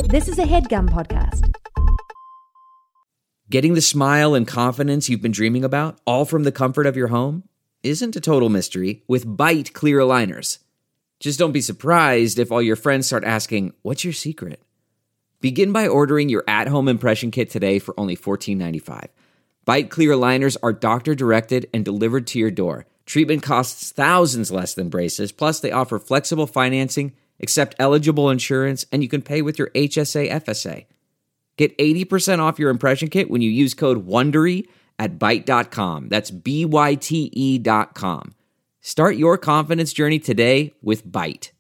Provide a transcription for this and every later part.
This is a HeadGum podcast. Getting the smile and confidence you've been dreaming about, all from the comfort of your home, isn't a total mystery with Byte clear aligners. Just don't be surprised if all your friends start asking, "What's your secret?" Begin by ordering your at-home impression kit today for only $14.95. Byte clear aligners are doctor-directed and delivered to your door. Treatment costs thousands less than braces, plus they offer flexible financing, accept eligible insurance, and you can pay with your HSA FSA. Get 80% off your impression kit when you use code WONDERY at Byte.com. That's BYTE.com. Start your confidence journey today with Byte.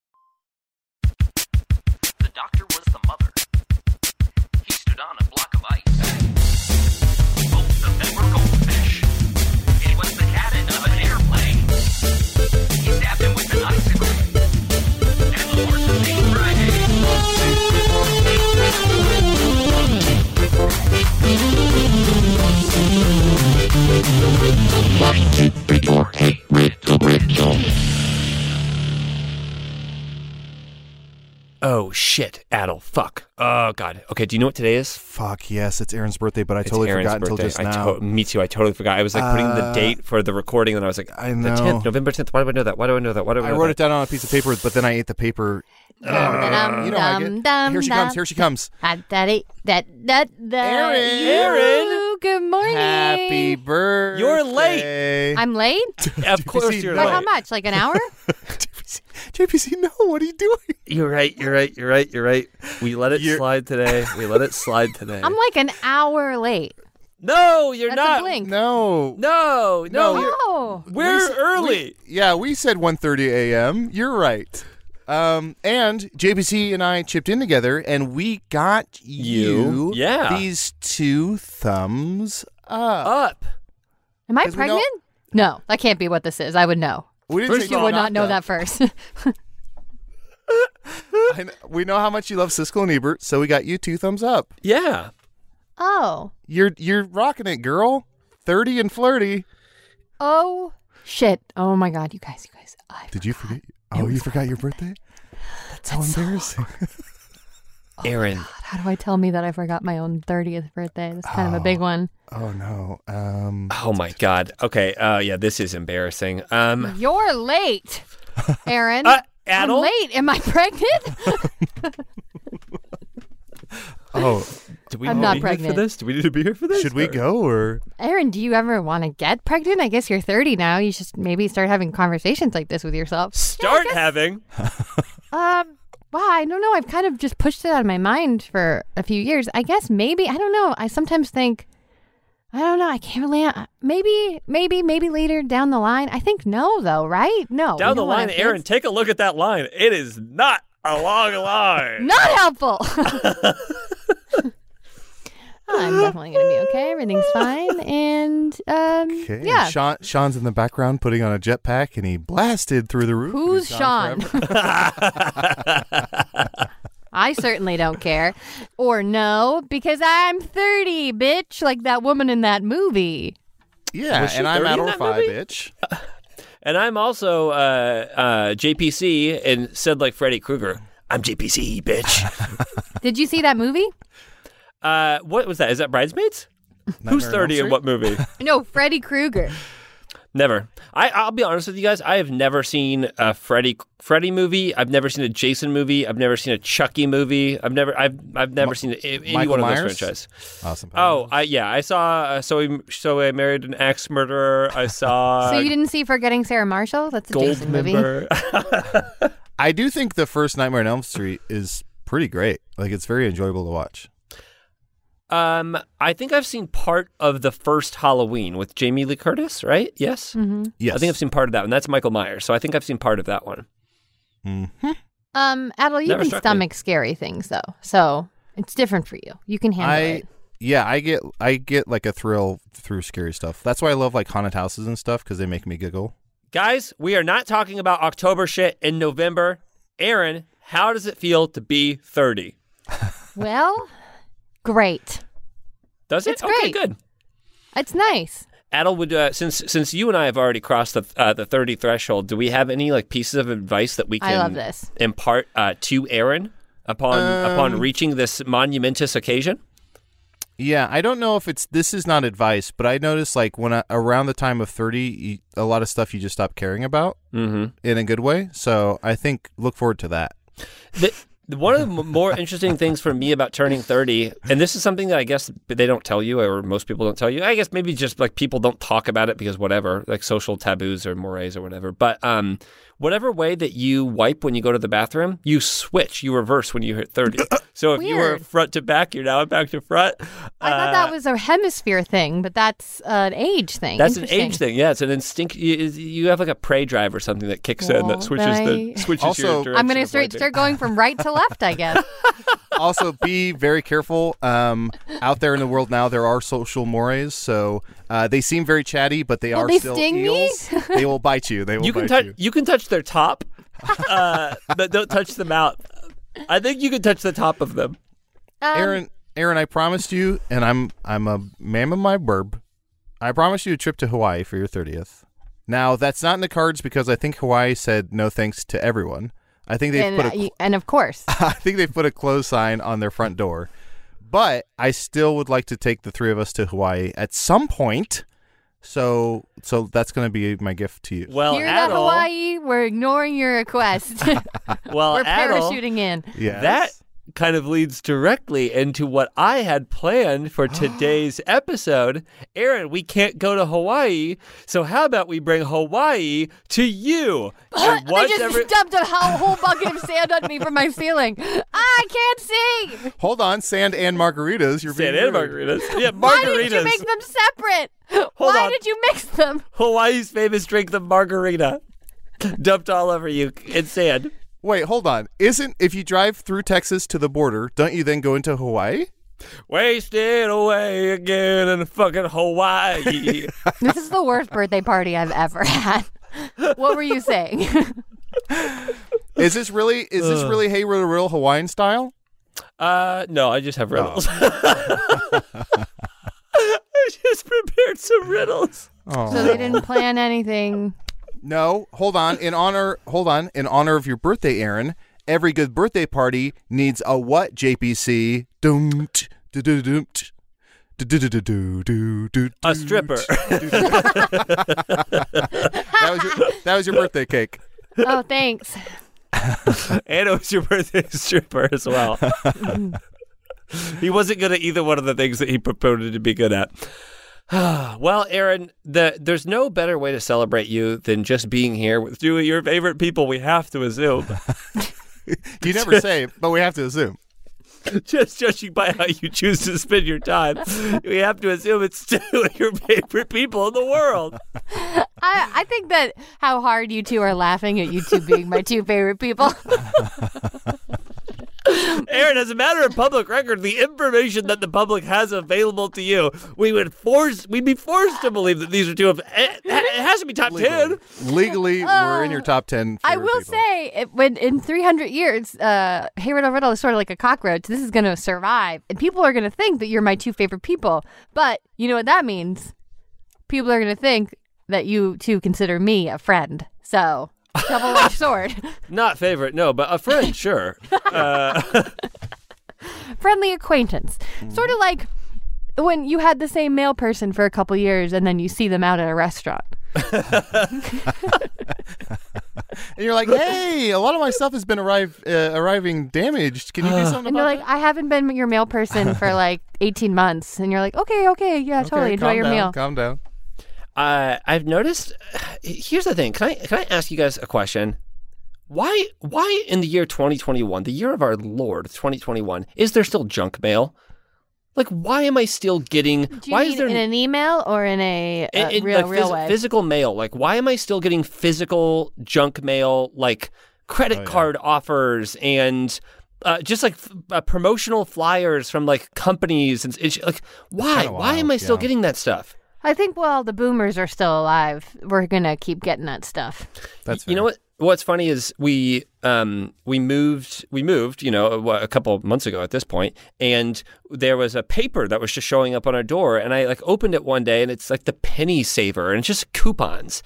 The doctor was the mother. He stood on a block of ice. Both of them were goldfish. It was the cabin of an airplane. He stabbed him with an icicle. And the horse's name Friday. Oh, shit, Adel, fuck. Oh, God. Okay, do you know what today is? Fuck, yes, it's Aaron's birthday, but I It's totally Aaron's forgot until birthday. just now. Me too, I totally forgot. I was like putting the date for the recording, and I was like, I the know. 10th, November 10th. Why do I know that? Why do I know that? Why do I know I wrote that? it down on a piece of paper, but then I ate the paper. You know how I get. Here she comes, here she comes. Aaron! Good morning. Happy birthday. You're late. I'm late? Of course you're But late. how much? Like an hour? JPC, no, what are you doing? You're right. We let it slide today. I'm like an hour late. No, you're That's not. a blink. No. No. Oh. We're early. We said 1:30 a.m. You're right. And JPC and I chipped in together, and we got you these 2 thumbs up. Am I 'Cause we know- pregnant? No, that can't be what this is. I would know. We didn't First, say you would not know that. that first. We know how much you love Siskel and Ebert, so we got you 2 thumbs up. Yeah. Oh. You're rocking it, girl. 30 and flirty. Oh, shit. Oh, my God, you guys. Did you forget? Oh, you forgot your birthday? That's so embarrassing. Aaron. God, how do I tell me that I forgot my own 30th birthday? That's kind of a big one. Oh, no. Oh, my God. Okay. Yeah, this is embarrassing. You're late, Aaron. Adel? I'm late. Am I pregnant? Oh, Do we I'm need not to be here pregnant. for this? Do we need to be here for this? should we go or? Aaron, do you ever want to get pregnant? I guess you're 30 now. You should maybe start having conversations like this with yourself. Start having. Wow, I don't know. I've kind of just pushed it out of my mind for a few years. I guess maybe, I don't know. I sometimes think, I don't know. I can't really, maybe later down the line. I think no, though, right? No. Down You the know what line, I Aaron, think? take a look at that line. It is not a long line. Not helpful. I'm definitely going to be okay. Everything's fine. And, Okay. yeah. Sean's in the background putting on a jetpack, and he blasted through the roof. Who's He's gone Sean? forever. I certainly don't care. Or no, because I'm 30, bitch, like that woman in that movie. Yeah, Was she and I'm 30 at in or that 5, movie? bitch. And I'm also JPC and said like Freddy Krueger, I'm JPC, bitch. Did you see that movie? What was that? Is that Bridesmaids? Who's Nightmare on 30 Elm in what movie? No, Freddy Krueger. Never. I'll be honest with you guys. I have never seen a Freddy movie. I've never seen a Jason movie. I've never seen a Chucky movie. I've never seen any Michael one of Myers? those franchises. Awesome. I saw. So I married an axe murderer. I saw. So you didn't see Forgetting Sarah Marshall? That's a Jason movie. Goldmember. I do think the first Nightmare on Elm Street is pretty great. Like, it's very enjoyable to watch. I think I've seen part of the first Halloween with Jamie Lee Curtis, right? Yes? Mm-hmm. Yes. I think I've seen part of that one. That's Michael Myers. So I think I've seen part of that one. Mm-hmm. Adel, you Never can struck me. stomach scary things, though. So it's different for you. You can handle it. Yeah, I get like a thrill through scary stuff. That's why I love like haunted houses and stuff, because they make me giggle. Guys, we are not talking about October shit in November. Aaron, how does it feel to be 30? Well, great. Does it? It's Okay, great. good. It's nice. Adel, would since you and I have already crossed the 30 threshold, do we have any like pieces of advice that we can I love this. impart to Aaron upon reaching this monumentous occasion? Yeah, I don't know if this is not advice, but I noticed like when around the time of 30, a lot of stuff you just stop caring about in a good way. So I think look forward to that. One of the more interesting things for me about turning 30, and this is something that I guess they don't tell you, or most people don't tell you. I guess maybe just like people don't talk about it because whatever, like social taboos or mores or whatever. But whatever way that you wipe when you go to the bathroom, you switch, you reverse when you hit 30. So if you were front to back, you're now back to front. I thought that was a hemisphere thing, but that's an age thing. That's an age thing. Yeah, it's an instinct. You have like a prey drive or something that kicks in that switches your direction. I'm going to start going from right to left, I guess. Also, be very careful. Out there in the world now, there are social mores, so they seem very chatty, but they are still eels. They will bite you. They will bite you. You can touch their top, but don't touch them out. I think you can touch the top of them. Aaron, I promised you, and I'm a man of my word. I promised you a trip to Hawaii for your 30th. Now, that's not in the cards because I think Hawaii said no thanks to everyone. I think they've and of course, I think they've put a close sign on their front door. But I still would like to take the three of us to Hawaii at some point. So that's going to be my gift to you. Well, hear that, Hawaii? We're ignoring your request. Well, we're parachuting in. Yes. That kind of leads directly into what I had planned for today's episode. Aaron, we can't go to Hawaii, so how about we bring Hawaii to you? They just dumped a whole bucket of sand on me from my ceiling. I can't see. Hold on, sand and margaritas. Sand and margaritas. Yeah, margaritas. Why did you make them separate? Why did you mix them? Hawaii's famous drink, the margarita. Dumped all over you in sand. Wait, hold on. If you drive through Texas to the border, don't you then go into Hawaii? Wasted away again in fucking Hawaii. This is the worst birthday party I've ever had. What were you saying? Is this really Hey Riddle Riddle Hawaiian style? No, I just have riddles. I just prepared some riddles. Oh. So they didn't plan anything. No, hold on. In honor of your birthday, Aaron, every good birthday party needs a what, JPC? A stripper. That was your birthday cake. Oh, thanks. And it was your birthday stripper as well. He wasn't good at either one of the things that he purported to be good at. Well, Aaron, there's no better way to celebrate you than just being here with two of your favorite people, we have to assume. You never say, but we have to assume. Just judging by how you choose to spend your time, we have to assume it's two of your favorite people in the world. I think that how hard you two are laughing at you two being my two favorite people. Aaron, as a matter of public record, the information that the public has available to you, we'd be forced to believe that these are two of. It has to be top 10. Legally, we're in your top 10. I will say, when in 300 years, Hey Riddle Riddle is sort of like a cockroach. This is going to survive, and people are going to think that you're my two favorite people. But you know what that means? People are going to think that you two consider me a friend. So. Double-edged sword. Not favorite, no, but a friend, sure. Friendly acquaintance. Sort of like when you had the same mail person for a couple years and then you see them out at a restaurant. And you're like, hey, a lot of my stuff has been arriving damaged. Can you do something about it? And you're like, I haven't been your mail person for like 18 months. And you're like, okay, yeah, totally. Enjoy your meal. Calm down. I've noticed. Here's the thing. Can I ask you guys a question? Why in the year 2021, the year of our Lord 2021, is there still junk mail? Like, why am I still getting? Do you mean in an email or in a real way? Physical mail? Like, why am I still getting physical junk mail? Like credit card offers and. Just like promotional flyers from like companies and like why? Why am I still getting that stuff? I think while the boomers are still alive, we're gonna keep getting that stuff. That's fair. You know what? What's funny is we moved, a couple of months ago at this point, and there was a paper that was just showing up on our door, and I like opened it one day, and it's like the Penny Saver, and it's just coupons.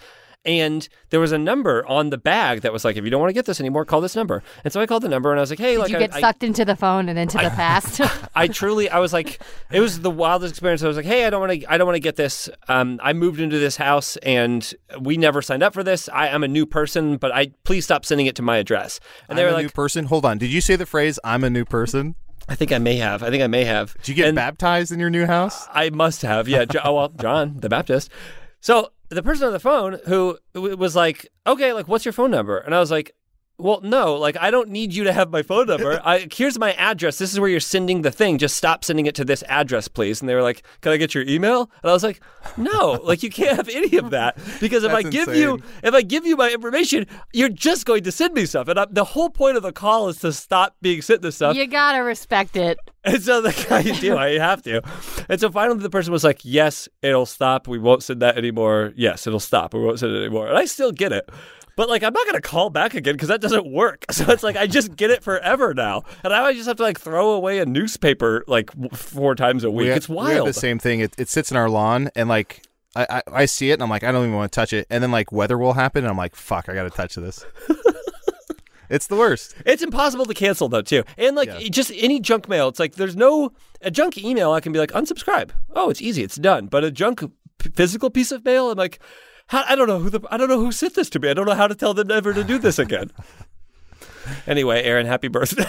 And there was a number on the bag that was like, if you don't want to get this anymore, call this number. And so I called the number and I was like, hey, Did you get sucked into the phone and into the past? I was like, it was the wildest experience. I was like, hey, I don't want to get this. I moved into this house and we never signed up for this. I'm a new person, but please stop sending it to my address. And they were like, new person? Hold on. Did you say the phrase, I'm a new person? I think I may have. Did you get baptized in your new house? I must have. Yeah. John the Baptist. So the person on the phone who was like, okay, like, what's your phone number? And I was like, well, no, like, I don't need you to have my phone number. Here's my address. This is where you're sending the thing. Just stop sending it to this address, please. And they were like, can I get your email? And I was like, no, like, you can't have any of that because if I give you my information, you're just going to send me stuff. And the whole point of the call is to stop being sent this stuff. You got to respect it. And so I have to. And so finally the person was like, yes, it'll stop. We won't send that anymore. Yes, it'll stop. We won't send it anymore. And I still get it. But, like, I'm not going to call back again because that doesn't work. So it's like I just get it forever now. And I just have to, like, throw away a newspaper, like, 4 times a week. It's wild. We have the same thing. It sits in our lawn, and, like, I see it, and I'm like, I don't even want to touch it. And then, like, weather will happen, and I'm like, fuck, I got to touch this. It's the worst. It's impossible to cancel, though, too. And, like, just any junk mail, it's like there's a junk email, I can be like, unsubscribe. Oh, it's easy. It's done. But a junk physical piece of mail, I'm like, I don't know who sent this to me. I don't know how to tell them never to do this again. Anyway, Aaron, happy birthday.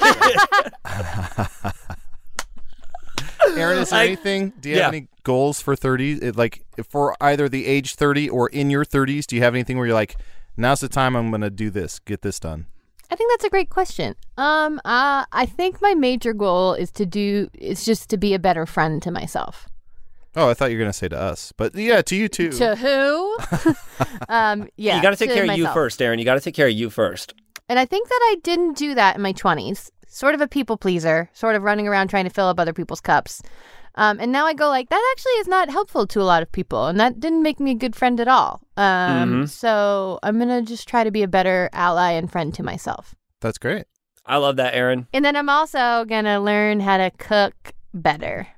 Aaron, is there anything? Do you have any goals for 30? Like for either the age 30 or in your 30s? Do you have anything where you're like, now's the time I'm going to do this, get this done? I think that's a great question. I think my major goal is just to be a better friend to myself. Oh, I thought you were going to say to us. But yeah, to you too. To who? Yeah. You got to take care of you first, Aaron. You got to take care of you first. And I think that I didn't do that in my 20s. Sort of a people pleaser, sort of running around trying to fill up other people's cups. And now I go like, that actually is not helpful to a lot of people. And that didn't make me a good friend at all. So I'm going to just try to be a better ally and friend to myself. That's great. I love that, Aaron. And then I'm also going to learn how to cook better.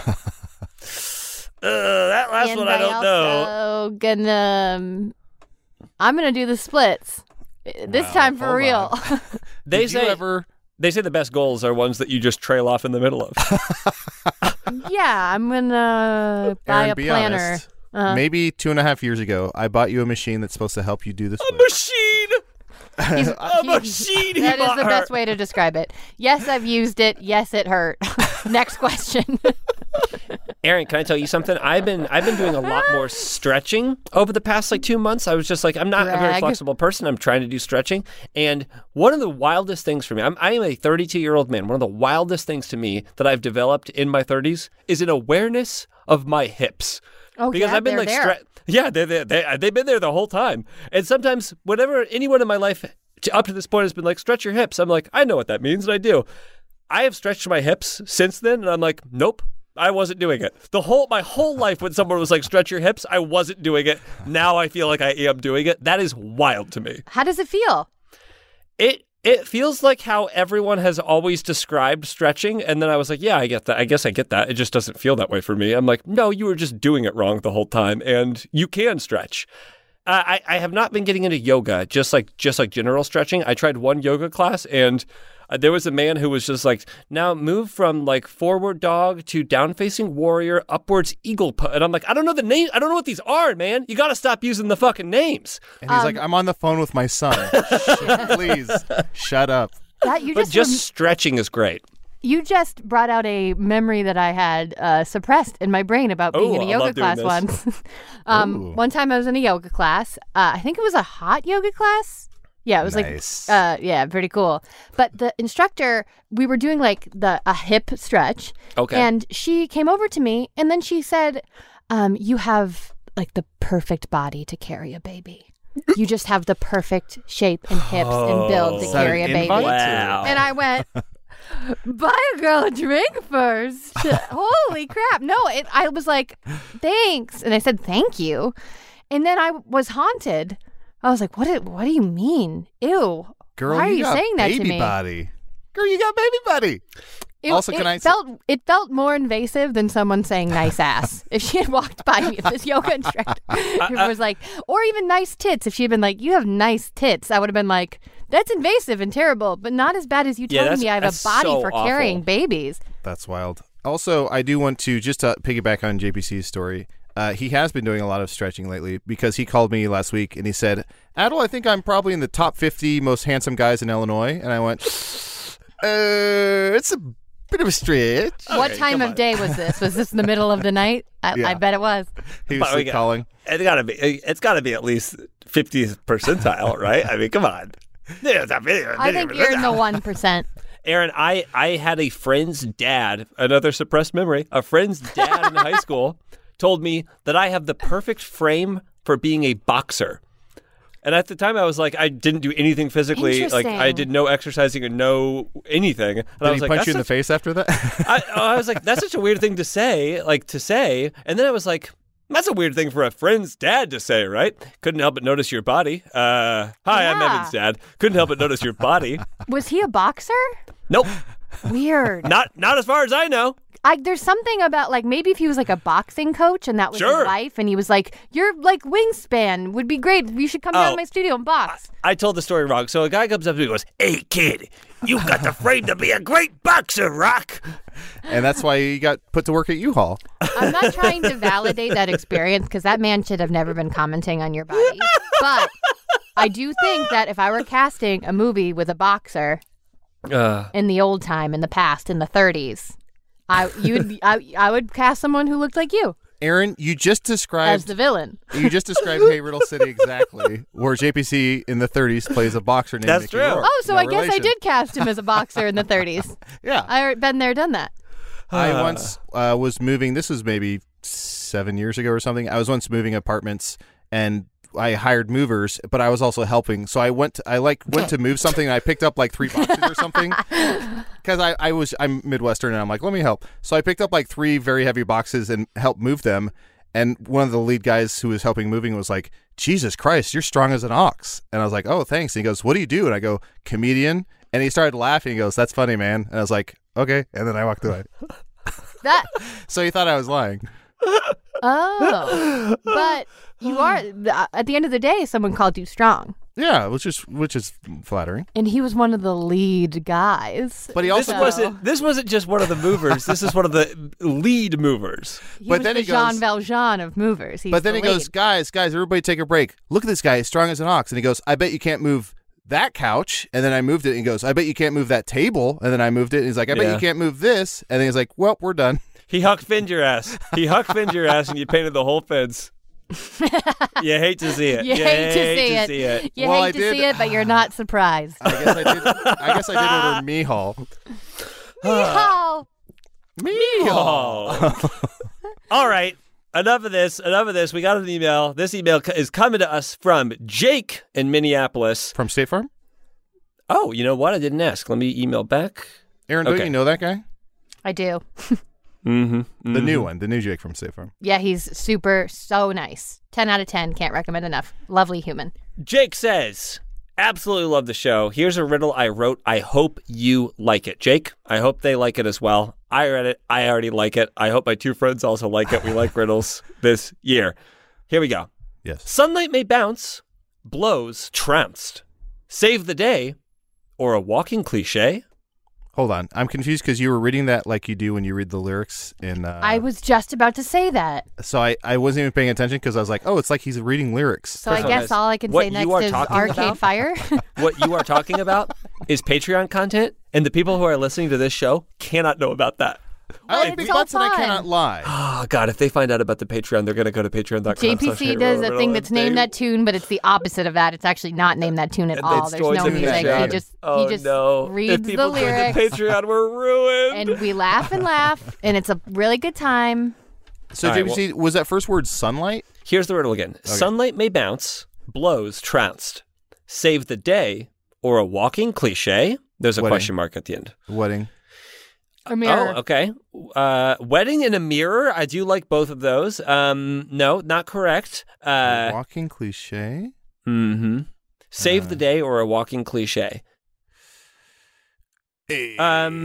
That last one I don't know. I'm gonna do the splits this time for real. They say the best goals are ones that you just trail off in the middle of. Yeah, I'm gonna buy a planner. Honest, maybe 2.5 years ago, I bought you a machine that's supposed to help you do this. A machine. A machine. That is the best way to describe it. Yes, I've used it. Yes, it hurt. Next question. Aaron, can I tell you something? I've been doing a lot more stretching over the past 2 months. I was just like, I'm not a very flexible person. I'm trying to do stretching. And one of the wildest things for me, I am a 32-year-old man. One of the wildest things to me that I've developed in my 30s is an awareness of my hips. Oh, because yeah, I've been they've been there the whole time. And sometimes whenever anyone in my life up to this point has been like, stretch your hips, I'm like, I know what that means, and I do. I have stretched my hips since then, and I'm like, nope. I wasn't doing it. My whole life when someone was like, stretch your hips, I wasn't doing it. Now I feel like I am doing it. That is wild to me. How does it feel? It feels like how everyone has always described stretching. And then I was like, yeah, I get that. I guess I get that. It just doesn't feel that way for me. I'm like, no, you were just doing it wrong the whole time. And you can stretch. I have not been getting into yoga, just like general stretching. I tried one yoga class and there was a man who was just like, now move from like forward dog to down facing warrior, upwards eagle pose. And I'm like, I don't know the name. I don't know what these are, man. You got to stop using the fucking names. And he's like, I'm on the phone with my son. Please shut up. Stretching is great. You just brought out a memory that I had suppressed in my brain about being in a yoga class once. One time I was in a yoga class. I think it was a hot yoga class. Yeah, it was nice. Pretty cool. But the instructor, we were doing like a hip stretch. Okay. And she came over to me and then she said, you have like the perfect body to carry a baby. You just have the perfect shape and hips and build to carry a baby. Wow. And I went, buy a girl a drink first. Holy crap. No, I was like, thanks. And I said, thank you. And then I was haunted. I was like, what do you mean? Ew. Girl, why are you saying that to me? Body. Girl, you got baby body. It felt more invasive than someone saying nice ass. If she had walked by me, if this yoga instructor was like, or even nice tits, if she had been like, you have nice tits, I would have been like, that's invasive and terrible, but not as bad as you telling me I have a body for carrying babies. That's wild. Also, I do want to just piggyback on JPC's story. He has been doing a lot of stretching lately because he called me last week and he said, Adel, I think I'm probably in the top 50 most handsome guys in Illinois. And I went, it's a bit of a stretch. What time of day was this? Was this in the middle of the night? I bet it was. He was sleep calling. It's gotta be at least 50th percentile, right? I mean, come on. I think you're in the 1%. Aaron, I had a friend's dad, another suppressed memory, a friend's dad in high school told me that I have the perfect frame for being a boxer. And at the time I was like, I didn't do anything physically. Like I did no exercising or no anything. And did he punch you in the face after that? I was like, that's such a weird thing to say. And then I was like, that's a weird thing for a friend's dad to say, right? Couldn't help but notice your body. Hi, I'm Evan's dad. Couldn't help but notice your body. Was he a boxer? Nope. Weird. Not as far as I know. There's something about, like, maybe if he was like a boxing coach and that was his life, and he was like, your like wingspan would be great. You should come down to my studio and box. I told the story wrong. So a guy comes up to me and goes, hey, kid, you got the frame to be a great boxer, Rock. And that's why you got put to work at U-Haul. I'm not trying to validate that experience because that man should have never been commenting on your body. But I do think that if I were casting a movie with a boxer in the old time, in the past, in the 30s, I would cast someone who looked like you. Aaron, you just described as the villain. You just described Hey Riddle City exactly, where JPC in the 30s plays a boxer named Mickey Rourke. Oh, so I guess I did cast him as a boxer in the 30s. Yeah, I've been there, done that. I once was moving. This was maybe 7 years ago or something. I was once moving apartments and I hired movers, but I was also helping. So I went to move something and I picked up like 3 boxes or something because I'm Midwestern and I'm like, let me help. So I picked up like 3 very heavy boxes and helped move them. And one of the lead guys who was helping moving was like, Jesus Christ, you're strong as an ox. And I was like, oh, thanks. And he goes, what do you do? And I go, comedian. And he started laughing. He goes, that's funny, man. And I was like, okay. And then I walked away. So he thought I was lying. Oh, but you are, at the end of the day, someone called you strong. Yeah, which is flattering. And he was one of the lead guys. But he also this wasn't just one of the movers. This is one of the lead movers. He was the Jean Valjean of movers. He goes, guys, everybody take a break. Look at this guy. He's strong as an ox. And he goes, I bet you can't move that couch. And then I moved it. And he goes, I bet you can't move that table. And then I moved it. And he's like, I bet you can't move this. And then he's like, well, we're done. He Huck Finned your ass. And you painted the whole fence. You hate to see it. You hate to see it. You hate to see it, but you're not surprised. I guess I did order Mihal. Mihal. All right. Enough of this. We got an email. This email is coming to us from Jake in Minneapolis. From State Farm? Oh, you know what? I didn't ask. Let me email back. Aaron, don't you know that guy? I do. The new one, the new Jake from State Farm. Yeah, he's so nice. 10 out of 10. Can't recommend enough. Lovely human. Jake says, absolutely love the show. Here's a riddle I wrote. I hope you like it. Jake, I hope they like it as well. I read it. I already like it. I hope my 2 friends also like it. We like riddles this year. Here we go. Yes. Sunlight may bounce, blows trounced. Save the day, or a walking cliche. Hold on. I'm confused because you were reading that like you do when you read the lyrics in... I was just about to say that. So I wasn't even paying attention because I was like, oh, it's like he's reading lyrics. So I guess all I can say next is Arcade Fire. What you are talking about is Patreon content, and the people who are listening to this show cannot know about that. I like butts and I cannot lie. Oh, God, if they find out about the Patreon, they're going to go to patreon.com. JPC does a thing that's named that tune, but it's the opposite of that. It's actually not named that tune at all. There's no music. He just reads the lyrics. If people Patreon, we're ruined. And we laugh, and it's a really good time. So, JPC, was that first word sunlight? Here's the riddle again. Okay. Sunlight may bounce, blows trounced. Save the day, or a walking cliche. There's a question mark at the end. Wedding. A mirror. Oh, okay. Wedding and a mirror. I do like both of those. No, not correct. Walking cliche? Mm-hmm. Save the day or a walking cliche. Okay.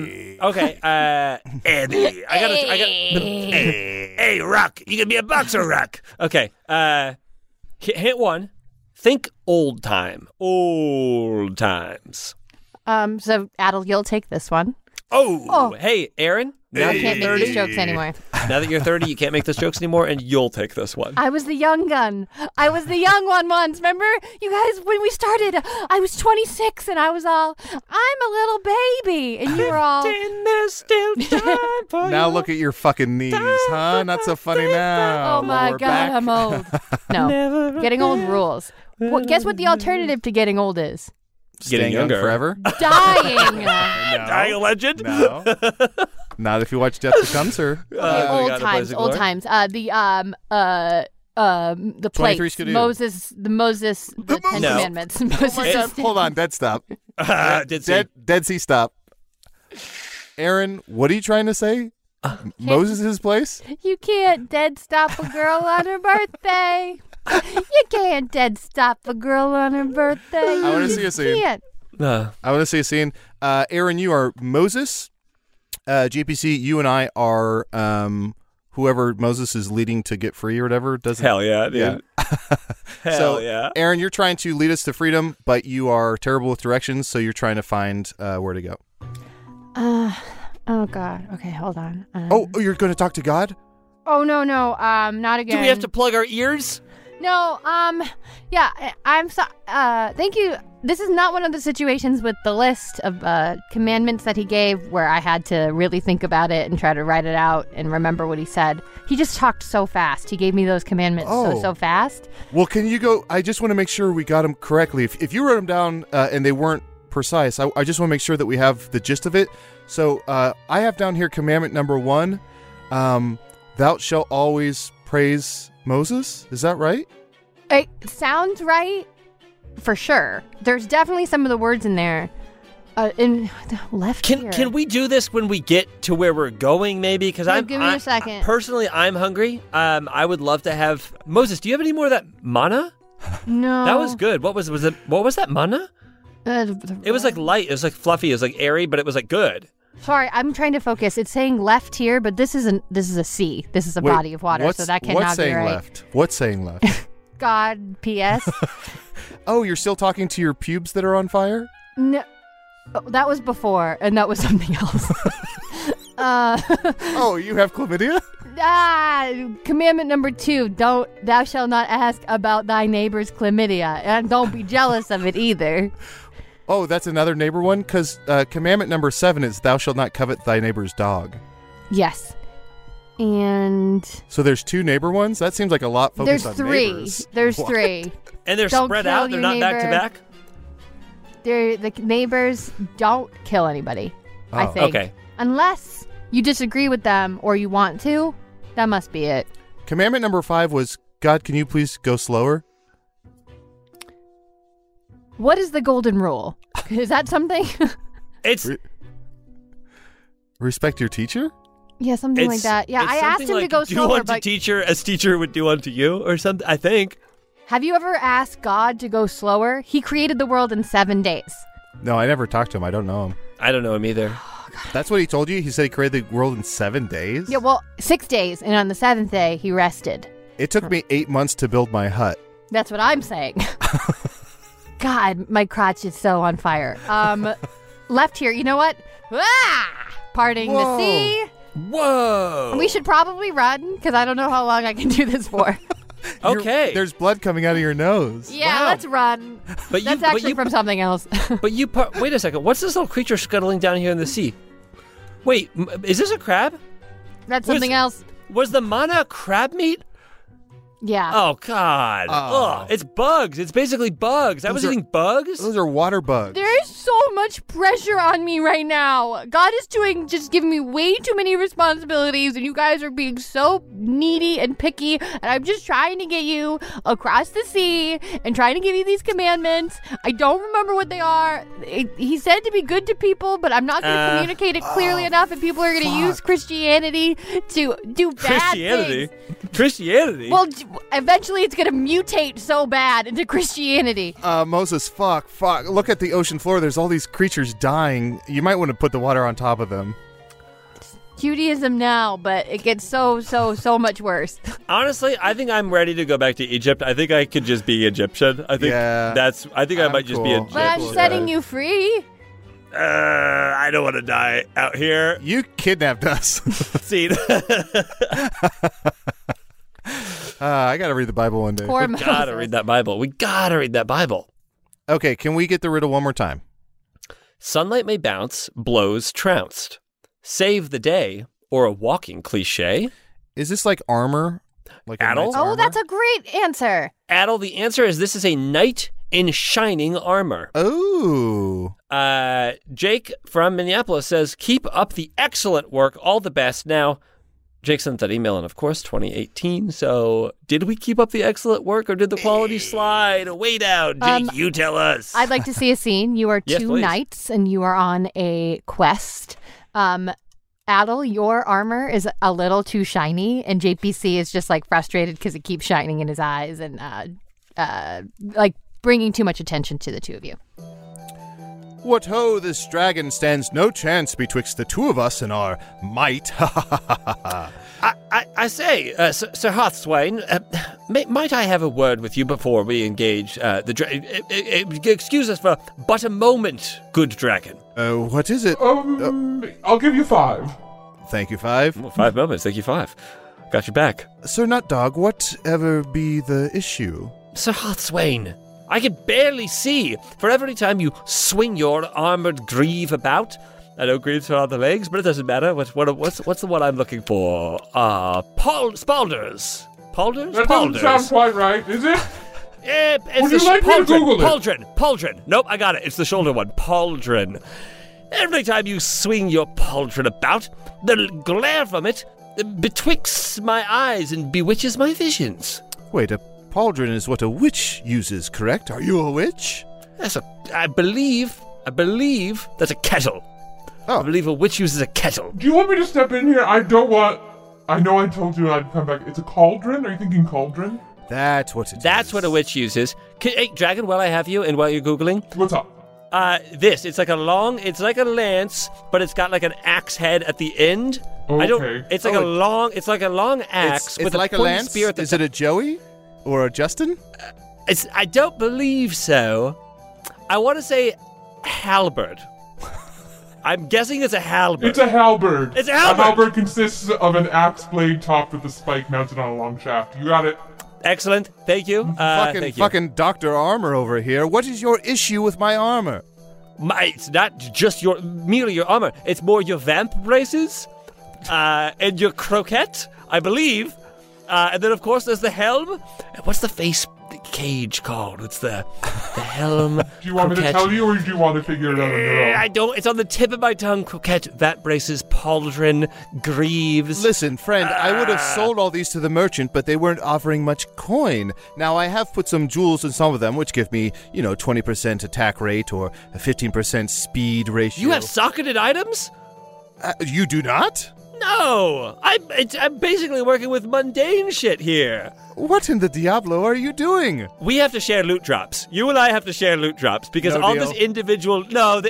Andy, I got. Hey, Rock, you can be a boxer, Rock. Okay. Hint one. Think old time. Old times. So Adel, you'll take this one. Oh. Hey, Aaron. Now I can't make these jokes anymore. Now that you're 30, you can't make those jokes anymore, and you'll take this one. I was the young gun. I was the young one once. Remember, you guys, when we started, I was 26, and I was all, I'm a little baby, and you were all. There's still time for Now look at your fucking knees, huh? Not so funny now. Oh my Lower God, back. I'm old. No, getting old rules. Guess what the alternative to getting old is? Staying young younger. forever? Dying. Dying a legend? No. Not if you watch Death Becomes Her. Old times. The 23 plates. Skidoo. Moses, the Ten No. Commandments. Moses. Oh my God, hold on, dead stop. Dead sea stop. Aaron, what are you trying to say? Moses' place? You can't dead stop a girl on her birthday. You can't dead stop a girl on her birthday. I want to see a scene. Can't. I want to see a scene. Aaron, you are Moses. JPC, you and I are whoever Moses is leading to get free or whatever. Doesn't Hell yeah, dude. Yeah. Hell yeah. Aaron, you're trying to lead us to freedom, but you are terrible with directions, so you're trying to find where to go. Oh God. Okay, hold on. Oh, you're going to talk to God? Oh no, not again. Do we have to plug our ears? No, yeah, I'm so, thank you. This is not one of the situations with the list of commandments that he gave where I had to really think about it and try to write it out and remember what he said. He just talked so fast. He gave me those commandments so fast. Well, can you go? I just want to make sure we got them correctly. If you wrote them down and they weren't precise, I just want to make sure that we have the gist of it. So I have down here commandment number 1, thou shalt always praise Moses. Is that right? It sounds right, for sure. There's definitely some of the words in there. In left here. Can we do this when we get to where we're going, maybe? Because give me a second. Personally, I'm hungry. I would love to have Moses. Do you have any more of that manna? No, That was good. What was it? What was that manna? It was like light. It was like fluffy. It was like airy, but it was like good. Sorry, I'm trying to focus. It's saying left here, but this is a sea. This is a body of water, so that cannot be right. Left? What's saying left? God, P.S. Oh, you're still talking to your pubes that are on fire? No, that was before, and that was something else. Oh, you have chlamydia? Commandment number 2, thou shalt not ask about thy neighbor's chlamydia, and don't be jealous of it either. Oh, that's another neighbor one? Because commandment number 7 is thou shalt not covet thy neighbor's dog. Yes. And... So there's 2 neighbor ones? That seems like a lot focused on neighbors. There's What? 3. And they're Don't spread kill out. They're your not back to neighbor. back. The neighbors don't kill anybody, I Oh. think. Okay. Unless you disagree with them or you want to, that must be it. Commandment number 5 was, God, can you please go slower? What is the golden rule? Is that something? It's Respect your teacher? Yeah, something like that. Yeah, it's I asked something him to like, go do slower, unto but teacher as teacher would do unto you, or something. I think. have you ever asked God to go slower? He created the world in 7 days. No, I never talked to him. I don't know him. I don't know him either. That's what he told you? He said he created the world in 7 days? Yeah, well, 6 days, and on the 7th day, he rested. It took me 8 months to build my hut. That's what I'm saying. God, my crotch is so on fire. Left here, you know what? Parting the sea. Whoa. We should probably run, because I don't know how long I can do this for. Okay. There's blood coming out of your nose. Yeah, Wow. let's run. But That's actually from something else. But you wait a second. What's this little creature scuttling down here in the sea? Wait, is this a crab? That's something else. Was the manna crab meat? Yeah. Oh God! Oh. Ugh, it's bugs. It's basically bugs. I was eating bugs. Those are water bugs. There is so much pressure on me right now. God is just giving me way too many responsibilities, and you guys are being so needy and picky, and I'm just trying to get you across the sea and trying to give you these commandments. I don't remember what they are. He said to be good to people, but I'm not going to communicate it clearly enough, and people are going to use Christianity to do bad things. Christianity. Well, eventually it's going to mutate so bad into Christianity. Moses, fuck. Look at the ocean floor. There's all these these creatures dying, you might want to put the water on top of them. Judaism now, but it gets so much worse. Honestly, I think I'm ready to go back to Egypt. I think I could just be Egyptian. I think I might just be Egyptian. But I'm setting you free. I don't want to die out here. You kidnapped us. See, I got to read the Bible one day. Poor we gotta read that Bible. We gotta read that Bible. Okay, can we get the riddle one more time? Sunlight may bounce, blows trounced. Save the day, or a walking cliche. Is this like armor? Like Adel? Oh, that's a great answer. Adel, the answer is this is a knight in shining armor. Oh. Jake from Minneapolis says, keep up the excellent work. All the best. Now, Jake sent that email in, of course, 2018. So did we keep up the excellent work or did the quality slide way down? Jake, you tell us. I'd like to see a scene. You are Yes, two please. knights and you are on a quest. Adel, your armor is a little too shiny, and JPC is just like frustrated because it keeps shining in his eyes and like bringing too much attention to the two of you. What ho, this dragon stands no chance betwixt the two of us and our might. I say, Sir Hearthswain, might I have a word with you before we engage excuse us for but a moment, good dragon. What is it? I'll give you 5. Thank you, 5. Well, 5 moments, thank you 5. Got your back. Sir Nutdog, whatever be the issue? Sir Hearthswain, I can barely see. For every time you swing your armored greave about, I know greaves are on the legs, but it doesn't matter. What's the one I'm looking for? Spalders. Paulders? That doesn't sound quite right, is it? It's Would you like me to Google it? Pauldron. Nope, I got it. It's the shoulder one. Pauldron. Every time you swing your pauldron about, the glare from it betwixt my eyes and bewitches my visions. Wait, a pauldron is what a witch uses, correct? Are you a witch? I believe that's a kettle. Oh. I believe a witch uses a kettle. Do you want me to step in here? I know I told you I'd come back. It's a cauldron? Are you thinking cauldron? That's what it is. That's what a witch uses. Hey, Dragon, while I have you and while you're Googling. What's up? It's like a lance, but it's got like an axe head at the end. Okay. It's like a long axe It's with like a a pointy lance? spear at the Is it a Joey? Or a Justin? I don't believe so. I want to say halberd. I'm guessing it's a halberd. It's a halberd. It's a halberd. A halberd consists of an axe blade topped with a spike mounted on a long shaft. You got it. Excellent. Thank you. Thank you. Fucking Dr. Armor over here. What is your issue with my armor? It's not just merely your armor. It's more your vamp braces and your croquette, I believe. And then, of course, there's the helm. What's the face cage called? It's the helm. Do you want me to tell you, or do you want to figure it out on your own? I don't. It's on the tip of my tongue. Croquette, vamp braces, pauldron, greaves. Listen, friend, I would have sold all these to the merchant, but they weren't offering much coin. Now, I have put some jewels in some of them, which give me, 20% attack rate or a 15% speed ratio. You have socketed items? You do not? No, I'm basically working with mundane shit here. What in the Diablo are you doing? We have to share loot drops. You and I have to share loot drops because No all deal. the individual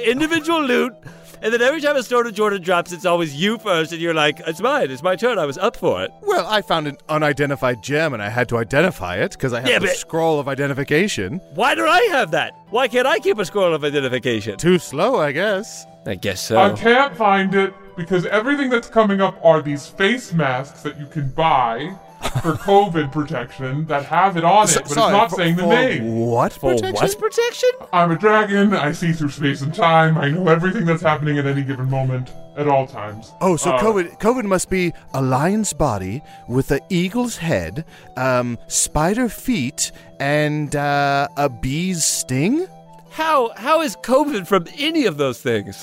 loot, and then every time a Stone of Jordan drops, it's always you first, and you're like, it's mine, it's my turn, I was up for it. Well, I found an unidentified gem and I had to identify it because I have the scroll of identification. Why don't I have that? Why can't I keep a scroll of identification? Too slow, I guess. I guess so. I can't find it because everything that's coming up are these face masks that you can buy for COVID protection that have it on it, but it's not saying the name. What For protection? what protection? I'm a dragon. I see through space and time. I know everything that's happening at any given moment at all times. Oh, so COVID must be a lion's body with an eagle's head, spider feet, and a bee's sting? How is COVID from any of those things?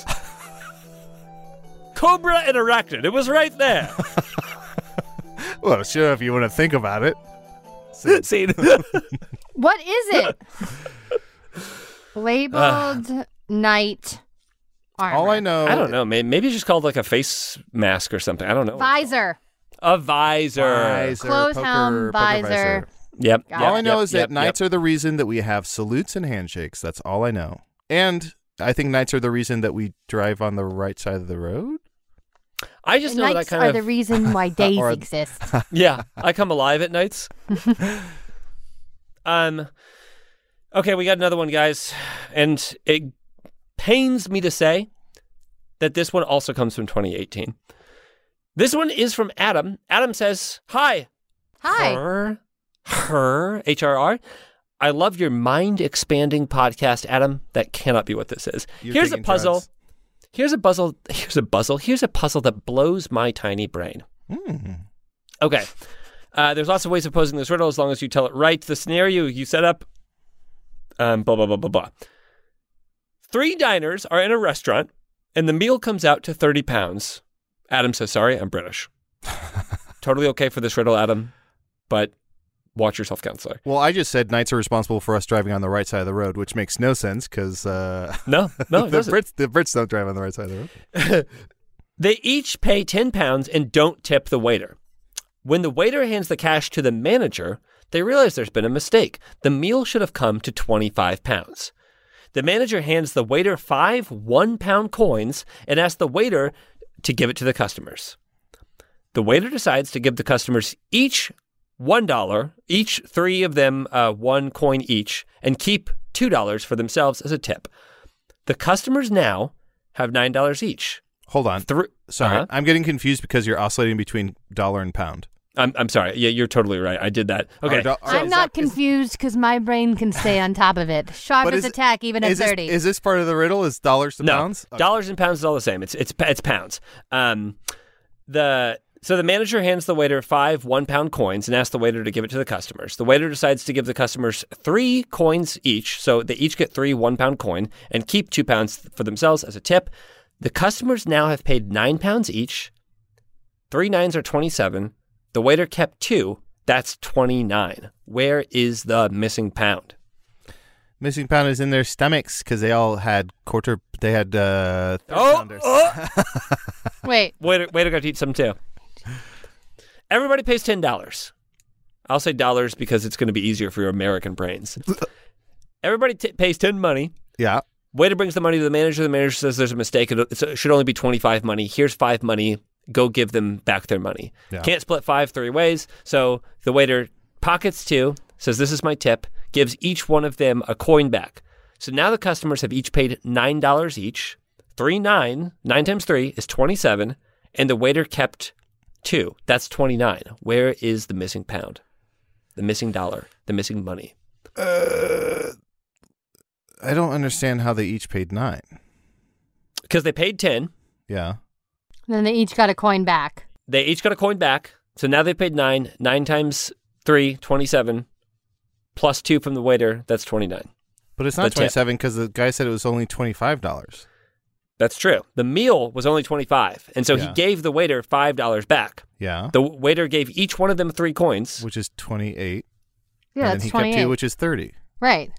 Cobra and arachnid. It was right there. Well, sure, if you want to think about it. See, What is it? Labeled knight armor. All I know... I don't know. Maybe it's just called like a face mask or something. I don't know. Visor. A visor. Close helm, visor. Yep. All I know is that knights are the reason that we have salutes and handshakes. That's all I know. And I think nights are the reason that we drive on the right side of the road. I just know that I nights kind are of the reason why days exist. Yeah, I come alive at nights. Okay, we got another one, guys, and it pains me to say that this one also comes from 2018. This one is from Adam. Adam says, "Hi, her, HRR. I love your mind-expanding podcast, Adam. That cannot be what this is. Here's a puzzle. Here's a puzzle that blows my tiny brain. Okay. There's lots of ways of posing this riddle as long as you tell it right. The scenario you set up, blah, blah, blah, blah, blah. 3 diners are in a restaurant, and the meal comes out to 30 pounds. Adam says, sorry, I'm British. Totally okay for this riddle, Adam, but watch yourself, counselor. Well, I just said nights are responsible for us driving on the right side of the road, which makes no sense because no, the Brits don't drive on the right side of the road. They each pay 10 pounds and don't tip the waiter. When the waiter hands the cash to the manager, they realize there's been a mistake. The meal should have come to 25 pounds. The manager hands the waiter 5 one-pound coins and asks the waiter to give it to the customers. The waiter decides to give the customers each $1, each 3 of them 1 coin each, and keep $2 for themselves as a tip. The customers now have $9 each. Hold on. Sorry, I'm getting confused because you're oscillating between dollar and pound. I'm sorry. Yeah, you're totally right. I did that. Okay. I'm not confused because my brain can stay on top of it. Sharp as a tack, even at 30. Is this part of the riddle? Is dollars to pounds? No, dollars and pounds is all the same. It's pounds. So the manager hands the waiter 5 one-pound coins and asks the waiter to give it to the customers. The waiter decides to give the customers 3 coins each, so they each get 3 one-pound coin and keep 2 pounds for themselves as a tip. The customers now have paid 9 pounds each. 3 9s are 27. The waiter kept 2. That's 29. Where is the missing pound? Missing pound is in their stomachs because they all had pounders. Wait. Waiter got to eat some too. Everybody pays $10. I'll say dollars because it's going to be easier for your American brains. Everybody pays 10 money. Yeah. Waiter brings the money to the manager. The manager says there's a mistake. It should only be 25 money. Here's 5 money. Go give them back their money. Yeah. Can't split 5 3 ways. So the waiter pockets 2, says this is my tip, gives each one of them a coin back. So now the customers have each paid $9 each. 9 times 3 is 27. And the waiter kept 2. That's 29. Where is the missing pound? The missing dollar? The missing money? I don't understand how they each paid 9. Because they paid 10. Yeah. Then they each got a coin back. They each got a coin back. So now they paid 9. 9 times 3, 27. Plus 2 from the waiter. That's 29. But it's not 27 because the guy said it was only $25. That's true. The meal was only 25. And so he gave the waiter $5 back. Yeah. The waiter gave each one of them 3 coins. Which is 28. Yeah, and that's 28. He kept 2, which is 30. Right.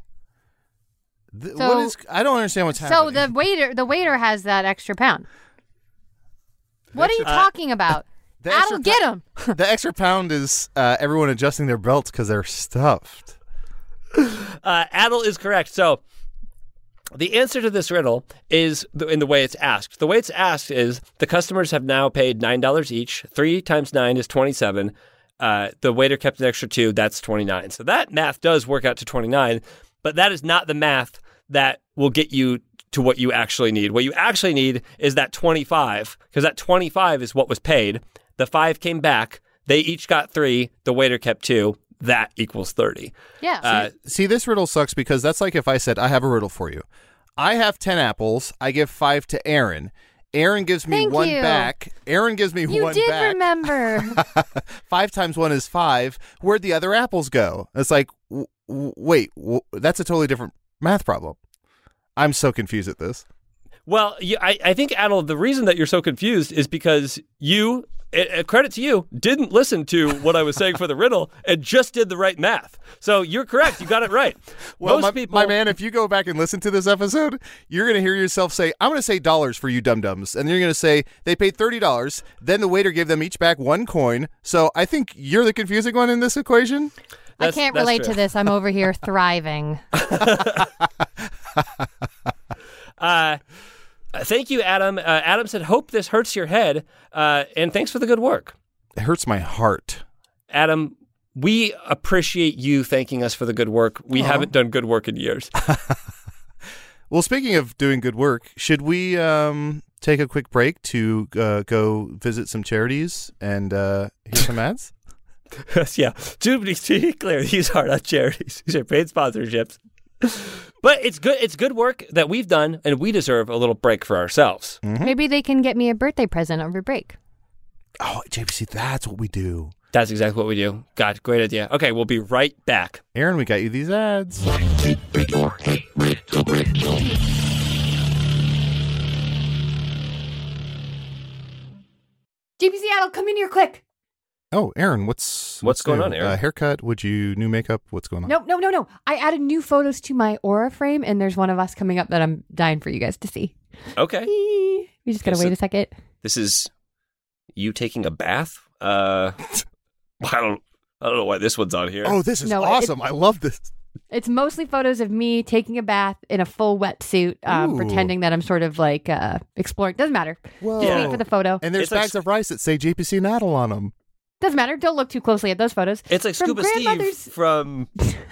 I don't understand what's happening. So the waiter has that extra pound. What are you talking about? I don't get him. The extra pound is everyone adjusting their belts because they're stuffed. Adel is correct. So the answer to this riddle is in the way it's asked. The way it's asked is the customers have now paid $9 each. 3 times 9 is 27. The waiter kept an extra 2. That's 29. So that math does work out to 29, but that is not the math that will get you to what you actually need. What you actually need is that 25, because that 25 is what was paid. The 5 came back. They each got 3. The waiter kept 2. That equals 30. Yeah. See, this riddle sucks because that's like if I said, I have a riddle for you. I have 10 apples. I give 5 to Aaron. Aaron gives me Thank 1 you. back. Aaron gives me 1 back. You did remember. 5 times 1 is 5. Where'd the other apples go? It's like, wait, that's a totally different math problem. I'm so confused at this. Well, I think, Adel, the reason that you're so confused is because you, credit to you, didn't listen to what I was saying for the riddle and just did the right math. So you're correct. You got it right. Well, my man, if you go back and listen to this episode, you're going to hear yourself say, I'm going to say dollars for you dum-dums. And you're going to say they paid $30. Then the waiter gave them each back 1 coin. So I think you're the confusing one in this equation. I can't relate to this. I'm over here thriving. Thank you, Adam. Adam said, hope this hurts your head. And thanks for the good work. It hurts my heart. Adam, we appreciate you thanking us for the good work. We haven't done good work in years. Well, speaking of doing good work, should we take a quick break to go visit some charities and hear some ads? Yeah. To be clear, these are not charities. These are paid sponsorships. But it's good. It's good work that we've done, and we deserve a little break for ourselves. Mm-hmm. Maybe they can get me a birthday present over break. Oh, JPC, that's what we do. That's exactly what we do. God, great idea. Okay, we'll be right back. Aaron, we got you these ads. JP Seattle, come in here quick. Oh, Aaron, what's going new? on, Aaron? Haircut? New makeup? What's going on? No. I added new photos to my Aura frame, and there's one of us coming up that I'm dying for you guys to see. Okay. We just gotta wait a second. This is you taking a bath? I don't know why this one's on here. Oh, this is awesome. I love this. It's mostly photos of me taking a bath in a full wetsuit, pretending that I'm sort of like exploring. Doesn't matter. Whoa. Just wait for the photo. And there's It's like bags of rice that say JPC Naddle on them. Doesn't matter. Don't look too closely at those photos. It's like From Scuba Steve grandmother's- from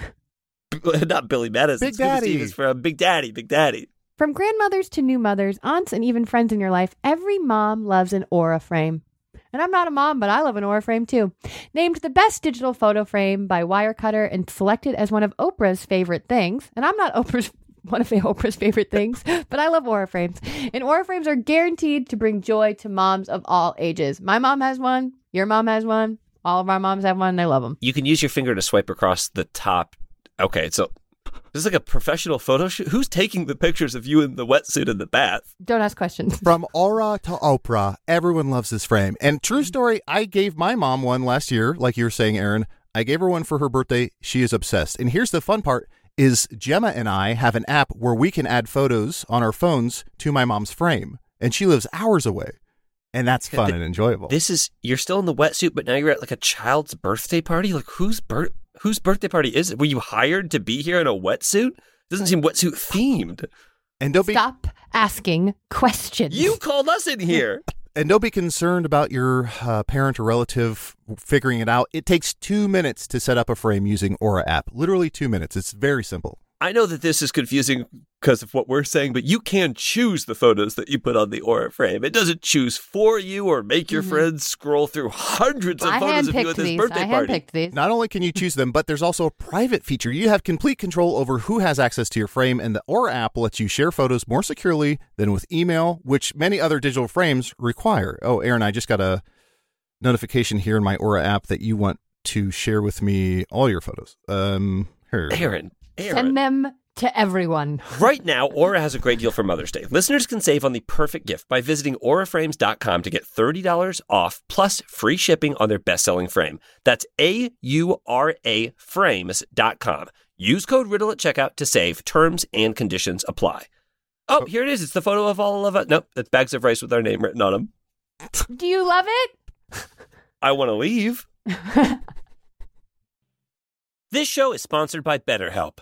not Billy Madison. Big Scuba Daddy. Steve is from Big Daddy. From grandmothers to new mothers, aunts, and even friends in your life, every mom loves an Aura frame. And I'm not a mom, but I love an Aura frame too. Named the best digital photo frame by Wirecutter and selected as one of Oprah's favorite things. And I'm not one of Oprah's favorite things, but I love Aura frames. And Aura frames are guaranteed to bring joy to moms of all ages. My mom has one. Your mom has one. All of our moms have one. And I love them. You can use your finger to swipe across the top. Okay, so this is like a professional photo shoot. Who's taking the pictures of you in the wetsuit in the bath? Don't ask questions. From Aura to Oprah, everyone loves this frame. And true story, I gave my mom one last year, like you were saying, Aaron. I gave her one for her birthday. She is obsessed. And here's the fun part is Gemma and I have an app where we can add photos on our phones to my mom's frame. And she lives hours away. And that's fun and enjoyable. You're still in the wetsuit, but now you're at like a child's birthday party? Like whose birthday party is it? Were you hired to be here in a wetsuit? Doesn't seem wetsuit themed. And don't Stop asking questions. You called us in here. And don't be concerned about your parent or relative figuring it out. It takes 2 minutes to set up a frame using Aura app. Literally 2 minutes. It's very simple. I know that this is confusing because of what we're saying, but you can choose the photos that you put on the Aura frame. It doesn't choose for you or make your friends scroll through hundreds of photos of you at this birthday party. I handpicked these. Not only can you choose them, but there's also a private feature. You have complete control over who has access to your frame, and the Aura app lets you share photos more securely than with email, which many other digital frames require. Oh, Aaron, I just got a notification here in my Aura app that you want to share with me all your photos. Here. Aaron. Send them to everyone. Right now, Aura has a great deal for Mother's Day. Listeners can save on the perfect gift by visiting auraframes.com to get $30 off plus free shipping on their best-selling frame. That's AURA frames.com. Use code RIDDLE at checkout to save. Terms and conditions apply. Oh, here it is. It's the photo of all of us. Nope, it's bags of rice with our name written on them. Do you love it? I want to leave. This show is sponsored by BetterHelp.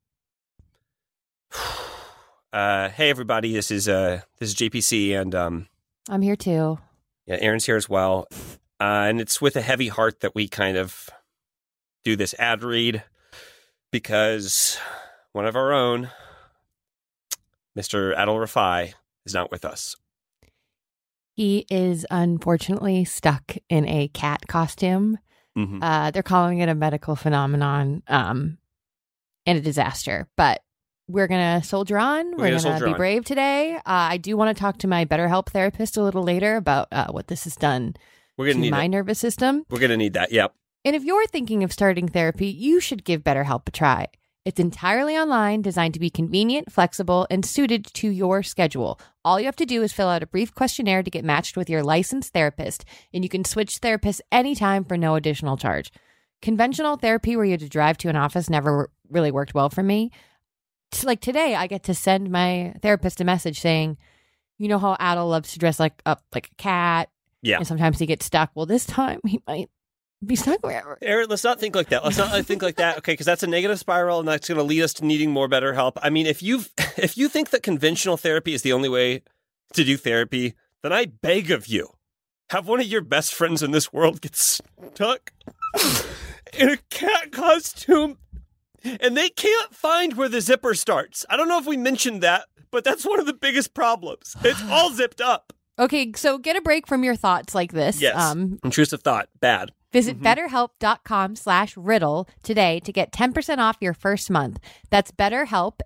Hey everybody, this is JPC, and I'm here too. yeah, Aaron's here as well, and it's with a heavy heart that we kind of do this ad read because one of our own, Mr. Adil Rafai, is not with us. He is unfortunately stuck in a cat costume. Mm-hmm. They're calling it a medical phenomenon and a disaster, but we're going to soldier on. We're going to be brave today. I do want to talk to my BetterHelp therapist a little later about what this has done to my nervous system. We're going to need that, yep. And if you're thinking of starting therapy, you should give BetterHelp a try. It's entirely online, designed to be convenient, flexible, and suited to your schedule. All you have to do is fill out a brief questionnaire to get matched with your licensed therapist, and you can switch therapists anytime for no additional charge. Conventional therapy where you had to drive to an office never really worked well for me. It's like today, I get to send my therapist a message saying, you know how Adel loves to dress up like a cat? Yeah. And sometimes he gets stuck. Well, this time he might be stuck wherever. Aaron, let's not think like that. Let's not think like that, okay? Because that's a negative spiral, and that's going to lead us to needing more better help. I mean, if you think that conventional therapy is the only way to do therapy, then I beg of you, have one of your best friends in this world get stuck in a cat costume, and they can't find where the zipper starts. I don't know if we mentioned that, but that's one of the biggest problems. It's all zipped up. Okay, so get a break from your thoughts like this. Yes, intrusive thought, bad. Visit BetterHelp.com/riddle today to get 10% off your first month. That's BetterHelp,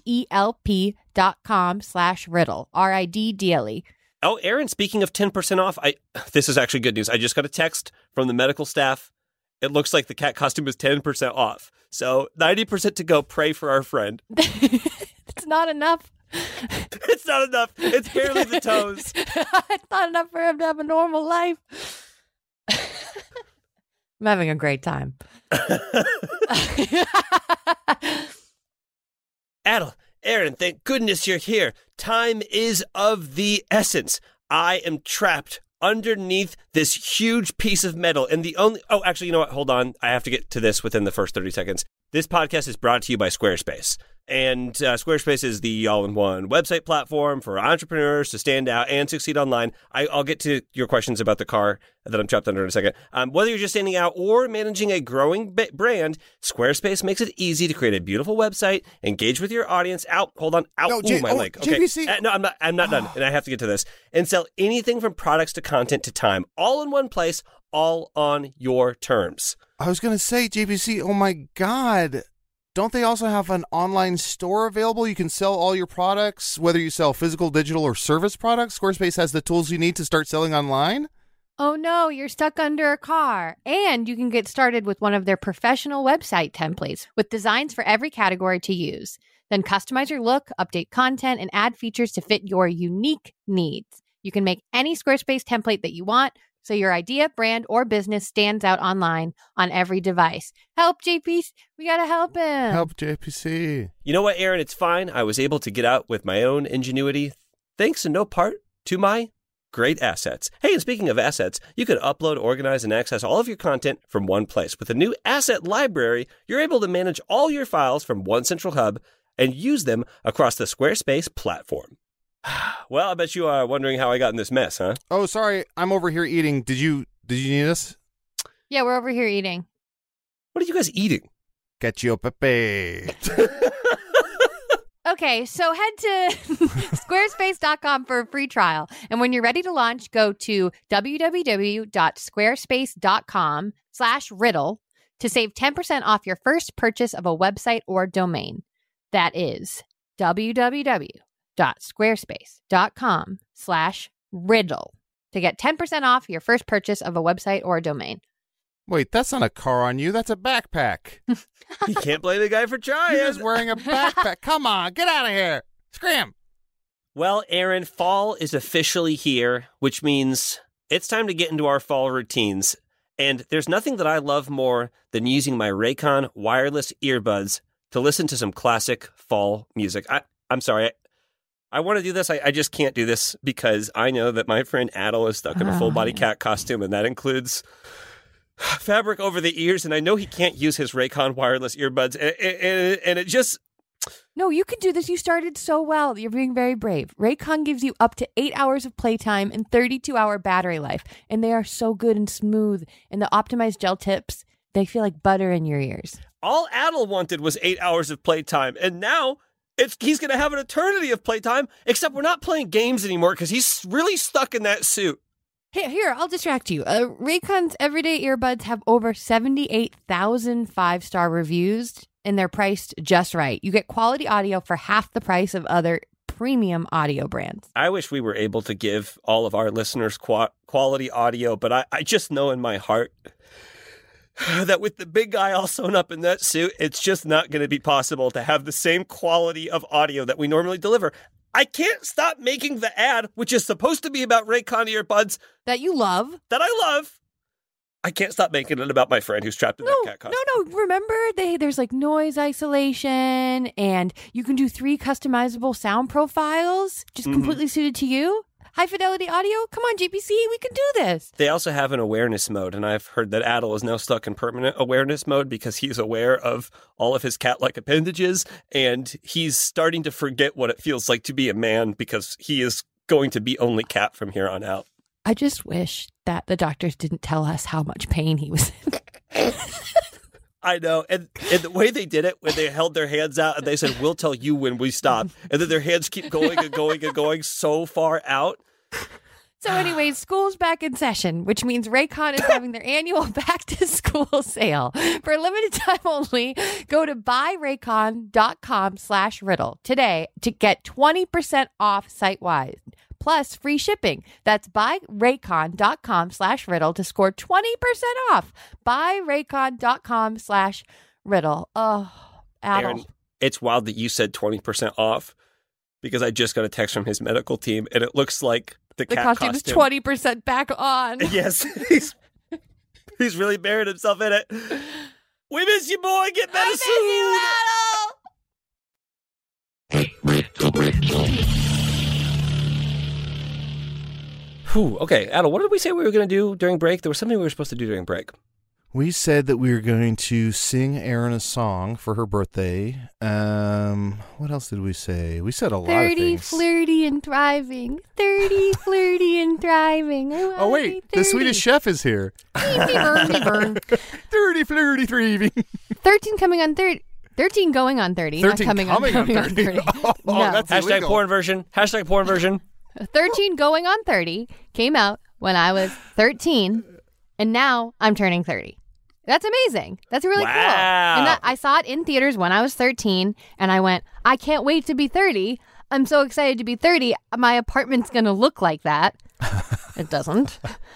HELP.com/riddle, RIDDLE. Oh, Aaron, speaking of 10% off, this is actually good news. I just got a text from the medical staff. It looks like the cat costume is 10% off. So 90% to go. Pray for our friend. It's not enough. It's not enough. It's barely the toes. It's not enough for him to have a normal life. I'm having a great time. Adel, Aaron, thank goodness you're here. Time is of the essence. I am trapped underneath this huge piece of metal. And actually, you know what? Hold on. I have to get to this within the first 30 seconds. This podcast is brought to you by Squarespace. And Squarespace is the all-in-one website platform for entrepreneurs to stand out and succeed online. I'll get to your questions about the car that I'm trapped under in a second. Whether you're just standing out or managing a growing brand, Squarespace makes it easy to create a beautiful website, engage with your audience. Hold on. My leg. Okay. JPC. No, I'm not done, and I have to get to this. And sell anything from products to content to time, all in one place, all on your terms. I was going to say, JPC, oh my God. Don't they also have an online store available? You can sell all your products, whether you sell physical, digital, or service products. Squarespace has the tools you need to start selling online. Oh no, you're stuck under a car. And you can get started with one of their professional website templates with designs for every category to use. Then customize your look, update content, and add features to fit your unique needs. You can make any Squarespace template that you want, so your idea, brand, or business stands out online on every device. Help, JPC. We got to help him. Help, JPC. You know what, Aaron? It's fine. I was able to get out with my own ingenuity, thanks in no part to my great assets. Hey, and speaking of assets, you can upload, organize, and access all of your content from one place. With a new asset library, you're able to manage all your files from one central hub and use them across the Squarespace platform. Well, I bet you are wondering how I got in this mess, huh? Oh, sorry. I'm over here eating. Did you need us? Yeah, we're over here eating. What are you guys eating? Cacio Pepe. Okay, so head to squarespace.com for a free trial. And when you're ready to launch, go to www.squarespace.com/riddle to save 10% off your first purchase of a website or domain. That is www.squarespace.com/riddle to get 10% off your first purchase of a website or a domain. Wait, that's not a car on you. That's a backpack. You can't blame the guy for trying. He was wearing a backpack. Come on, get out of here. Scram. Well, Aaron, fall is officially here, which means it's time to get into our fall routines. And there's nothing that I love more than using my Raycon wireless earbuds to listen to some classic fall music. I'm sorry. I want to do this. I just can't do this because I know that my friend Adel is stuck in a full-body cat costume, and that includes fabric over the ears, and I know he can't use his Raycon wireless earbuds, and it just... No, you can do this. You started so well. You're being very brave. Raycon gives you up to 8 hours of playtime and 32-hour battery life, and they are so good and smooth, and the optimized gel tips, they feel like butter in your ears. All Adel wanted was 8 hours of playtime, and now... he's going to have an eternity of playtime, except we're not playing games anymore because he's really stuck in that suit. Hey, here, I'll distract you. Raycon's everyday earbuds have over 78,000 five-star reviews, and they're priced just right. You get quality audio for half the price of other premium audio brands. I wish we were able to give all of our listeners quality audio, but I just know in my heart that with the big guy all sewn up in that suit, it's just not going to be possible to have the same quality of audio that we normally deliver. I can't stop making the ad, which is supposed to be about Raycon earbuds. That you love. That I love. I can't stop making it about my friend who's trapped in that cat costume. No. Remember, there's like noise isolation, and you can do 3 customizable sound profiles, just completely suited to you. high fidelity audio. Come on, JPC, we can do this. They also have an awareness mode, and I've heard that Adel is now stuck in permanent awareness mode because he's aware of all of his cat-like appendages, and he's starting to forget what it feels like to be a man because he is going to be only cat from here on out. I just wish that the doctors didn't tell us how much pain he was in. I know. And the way they did it, when they held their hands out and they said, we'll tell you when we stop. And then their hands keep going and going and going so far out. So anyways, school's back in session, which means Raycon is having their annual back to school sale. For a limited time only, go to buyraycon.com/riddle today to get 20% off site-wide. Plus free shipping. That's buyraycon.com/riddle to score 20% off. Buyraycon.com/riddle. Oh, Adel. Aaron, it's wild that you said 20% off because I just got a text from his medical team and it looks like the cat costume is 20% back on. Yes. He's really buried himself in it. We miss you, boy. Get better soon. Whew, okay, Adel, what did we say we were going to do during break? There was something we were supposed to do during break. We said that we were going to sing Erin a song for her birthday. What else did we say? We said a lot of 30, things. flirty, and thriving. 30, flirty, and thriving. Oh, wait. The Swedish chef is here. Burn. 30, flirty, thriving. 13 coming on 30. 13 going on 30. 13 not coming on 30. Oh, No. that's Hashtag illegal. porn version. Hashtag porn version. 13 going on 30 came out when I was 13, and now I'm turning 30. That's amazing. That's really cool. And I saw it in theaters when I was 13, and I went, I can't wait to be 30. I'm so excited to be 30. My apartment's going to look like that. It doesn't.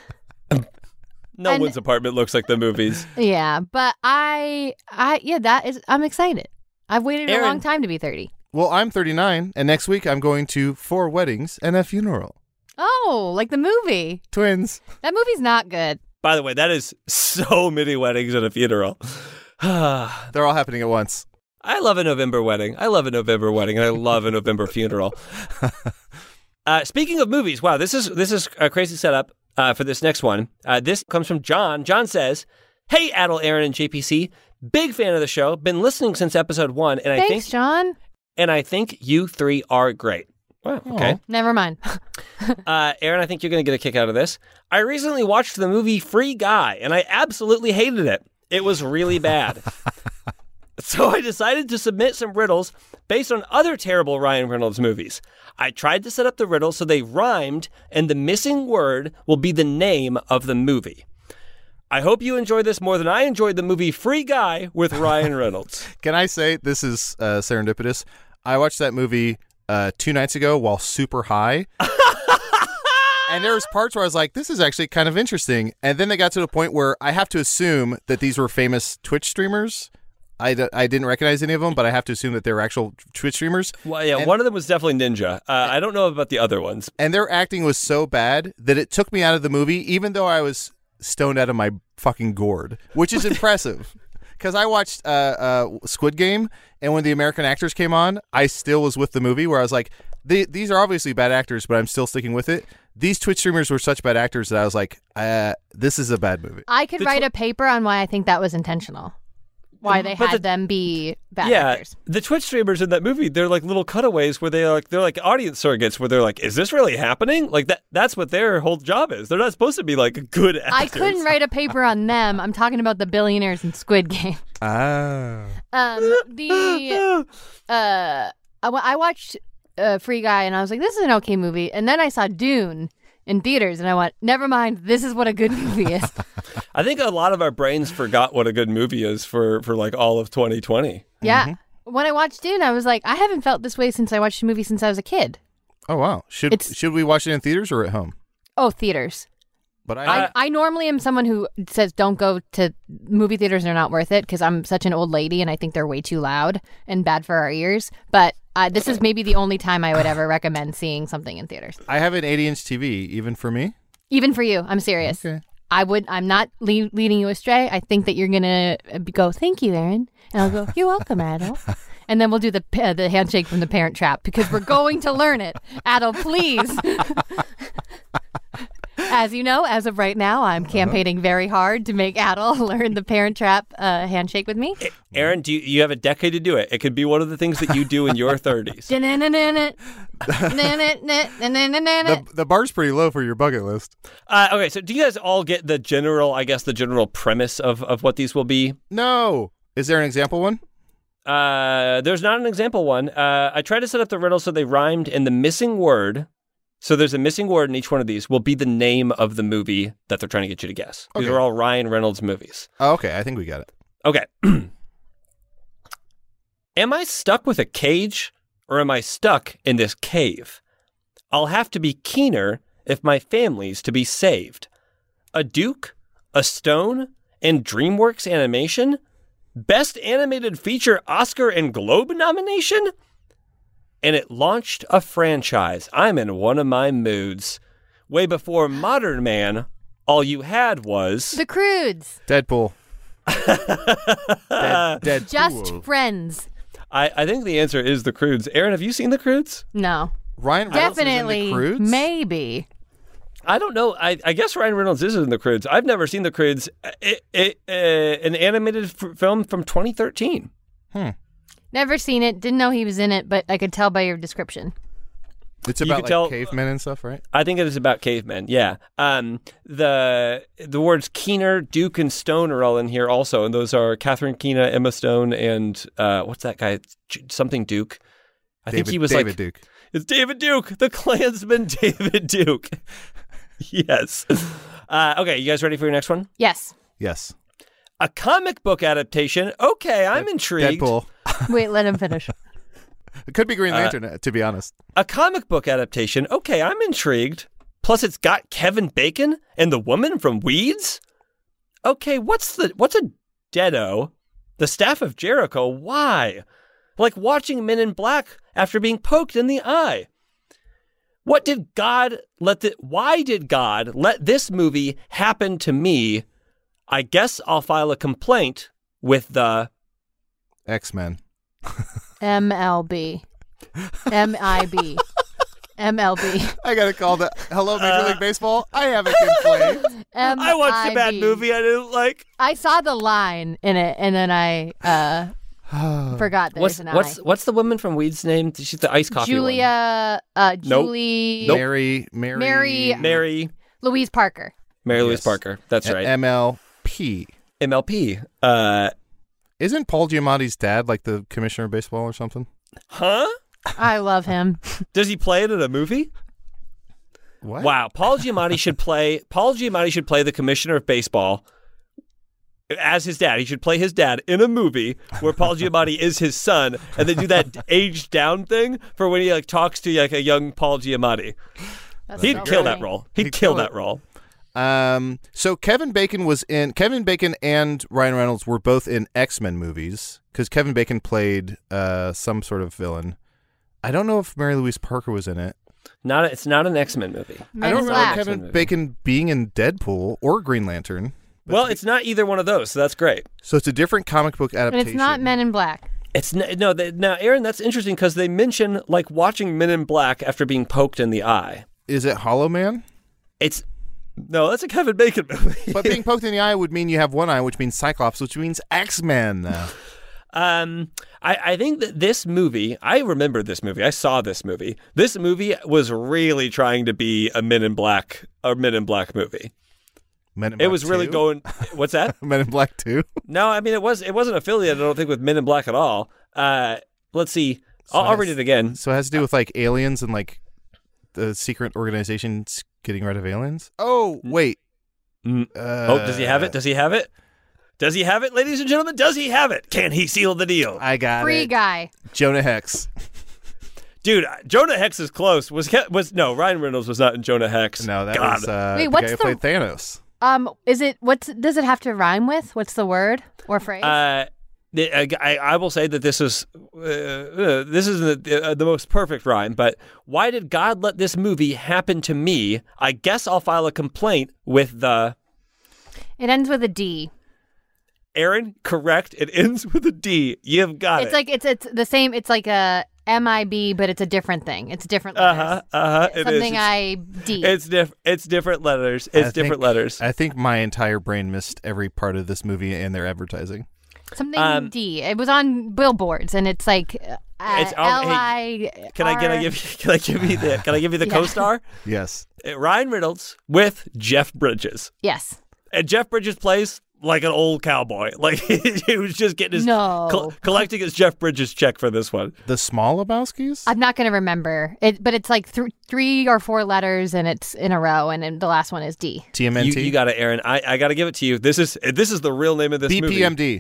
No one's apartment looks like the movies. Yeah, but I'm excited. I've waited a long time to be 30. Well, I'm 39, and next week I'm going to 4 weddings and a funeral. Oh, like the movie. Twins. That movie's not good. By the way, that is so many weddings and a funeral. They're all happening at once. I love a November wedding. I love a November wedding, and I love a November funeral. Speaking of movies, wow, this is a crazy setup for this next one. This comes from John. John says, "Hey, Adel, Aaron, and JPC, big fan of the show. Been listening since episode 1, and Thanks, John. And I think you 3 are great." Wow, okay. Never mind. Aaron, I think you're going to get a kick out of this. I recently watched the movie Free Guy, and I absolutely hated it. It was really bad. So I decided to submit some riddles based on other terrible Ryan Reynolds movies. I tried to set up the riddles so they rhymed, and the missing word will be the name of the movie. I hope you enjoy this more than I enjoyed the movie Free Guy with Ryan Reynolds. Can I say this is serendipitous? I watched that movie 2 nights ago while super high. And there was parts where I was like, this is actually kind of interesting. And then they got to the point where I have to assume that these were famous Twitch streamers. I didn't recognize any of them, but I have to assume that they were actual Twitch streamers. Well, yeah, one of them was definitely Ninja. I don't know about the other ones. And their acting was so bad that it took me out of the movie, even though I was stoned out of my fucking gourd, which is impressive. Because I watched Squid Game, and when the American actors came on, I still was with the movie where I was like, these are obviously bad actors, but I'm still sticking with it. These Twitch streamers were such bad actors that I was like, this is a bad movie. I could write a paper on why I think that was intentional. Why they had them be bad actors. The Twitch streamers in that movie, they're like little cutaways where they're like audience surrogates where they're like, is this really happening? Like that's what their whole job is. They're not supposed to be like good actors. I couldn't write a paper on them. I'm talking about the billionaires in Squid Game. Ah. I watched Free Guy and I was like, this is an okay movie. And then I saw Dune in theaters and I went, never mind, this is what a good movie is. I think a lot of our brains forgot what a good movie is for like all of 2020. Yeah. Mm-hmm. When I watched Dune, I was like, I haven't felt this way since I watched a movie since I was a kid. Oh, wow. Should we watch it in theaters or at home? Oh, theaters. But I normally am someone who says don't go to movie theaters, they're not worth it because I'm such an old lady and I think they're way too loud and bad for our ears. But this is maybe the only time I would ever recommend seeing something in theaters. I have an 80-inch TV, even for me. Even for you, I'm serious. Okay. I'm not leading you astray. I think that you're going to go, thank you, Aaron. And I'll go, you're welcome, Adel. And then we'll do the handshake from the Parent Trap because we're going to learn it. Adel, please. As you know, as of right now, I'm campaigning very hard to make Adel learn the Parent Trap handshake with me. Aaron, you have a decade to do it. It could be one of the things that you do in your 30s. The bar's pretty low for your bucket list. Okay, so do you guys all get the general premise of what these will be? No. Is there an example one? There's not an example one. I tried to set up the riddle so they rhymed, and the missing word... So there's a missing word in each one of these will be the name of the movie that they're trying to get you to guess. These are all Ryan Reynolds movies. Oh, okay. I think we got it. Okay. Am I stuck with a cage or am I stuck in this cave? I'll have to be keener if my family's to be saved. A Duke, a Stone, and DreamWorks Animation? Best Animated Feature Oscar and Globe nomination? And it launched a franchise. I'm in one of my moods. Way before Modern Man, all you had was... The Croods. Deadpool. Deadpool. Just Friends. I think the answer is The Croods. Aaron, have you seen The Croods? No. Ryan Reynolds Definitely. is in The Croods? Maybe. I don't know. I guess Ryan Reynolds is in The Croods. I've never seen The Croods. An animated film from 2013. Never seen it. Didn't know he was in it, but I could tell by your description. It's about cavemen and stuff, right? I think it is about cavemen. Yeah. The words Keener, Duke, and Stone are all in here also, and those are Catherine Keener, Emma Stone, and what's that guy? Something Duke. I think he was David Duke. It's David Duke, the Klansman David Duke. Yes. Okay, you guys ready for your next one? Yes. Yes. A comic book adaptation. Okay, I'm intrigued. Deadpool. Wait, let him finish. It could be Green Lantern, to be honest. A comic book adaptation. Okay, I'm intrigued. Plus, it's got Kevin Bacon and the woman from Weeds. Okay, what's a Deado? The Staff of Jericho. Why? Like watching Men in Black after being poked in the eye. Why did God let this movie happen to me? I guess I'll file a complaint with the X-Men. MLB. MIB. MLB. I gotta call the Hello Major League Baseball. I have a complaint. I watched a bad movie I didn't like. I saw the line in it, and then I forgot there's an I. What's the woman from Weeds' name? She's the iced coffee Julia. one. Julie. Nope. Mary Louise Parker. Mary Louise Parker. That's right. MLP. Isn't Paul Giamatti's dad like the commissioner of baseball or something? Huh? I love him. Does he play it in a movie? What? Wow. Paul Giamatti should play the commissioner of baseball as his dad. He should play his dad in a movie where Paul Giamatti is his son, and they do that aged down thing for when he talks to a young Paul Giamatti. He'd kill that role. He'd kill that role. So Kevin Bacon and Ryan Reynolds were both in X-Men movies because Kevin Bacon played some sort of villain. I don't know if Mary Louise Parker was in it. It's not an X-Men movie. I don't remember Kevin Bacon being in Deadpool or Green Lantern. Well, it's not either one of those, so that's great. So it's a different comic book adaptation. And it's not Men in Black. Now, Aaron, that's interesting because they mention watching Men in Black after being poked in the eye. Is it Hollow Man? No, that's a Kevin Bacon movie. But being poked in the eye would mean you have one eye, which means Cyclops, which means X-Men. I think that this movie, I remember this movie. I saw this movie. This movie was really trying to be a Men in Black movie. Men in Black it was 2? really going. What's that? Men in Black 2? No, I mean it wasn't affiliated. I don't think with Men in Black at all. Let's see. So I'll read it again. So it has to do with aliens and the secret organizations getting rid of aliens. Oh wait. Does he have it? Does he have it? Does he have it, ladies and gentlemen? Does he have it? Can he seal the deal? I got Free it. guy. Jonah Hex. Dude, Jonah Hex is close. No, Ryan Reynolds was not in Jonah Hex. No, that was Wait, the guy who played Thanos. Does it have to rhyme with? What's the word or phrase? I will say that this is the most perfect rhyme, but why did God let this movie happen to me? I guess I'll file a complaint with the It ends with a D. Aaron, correct. It ends with a D. You've got it. It's the same. It's like a MIB, but it's a different thing. It's different letters. Something ID. It's different letters. It's different letters. I think my entire brain missed every part of this movie and their advertising. Something D. It was on billboards, and it's like L-I. Hey, can I give you the co-star? Yes. Ryan Reynolds with Jeff Bridges. Yes. And Jeff Bridges plays like an old cowboy. Like he was just getting his collecting his Jeff Bridges check for this one. The Small Lebowskis? I'm not going to remember it, but it's like 3 or 4 letters, and it's in a row, and the last one is D. TMNT. You got it, Aaron. I got to give it to you. This is the real name of this movie. BPMD.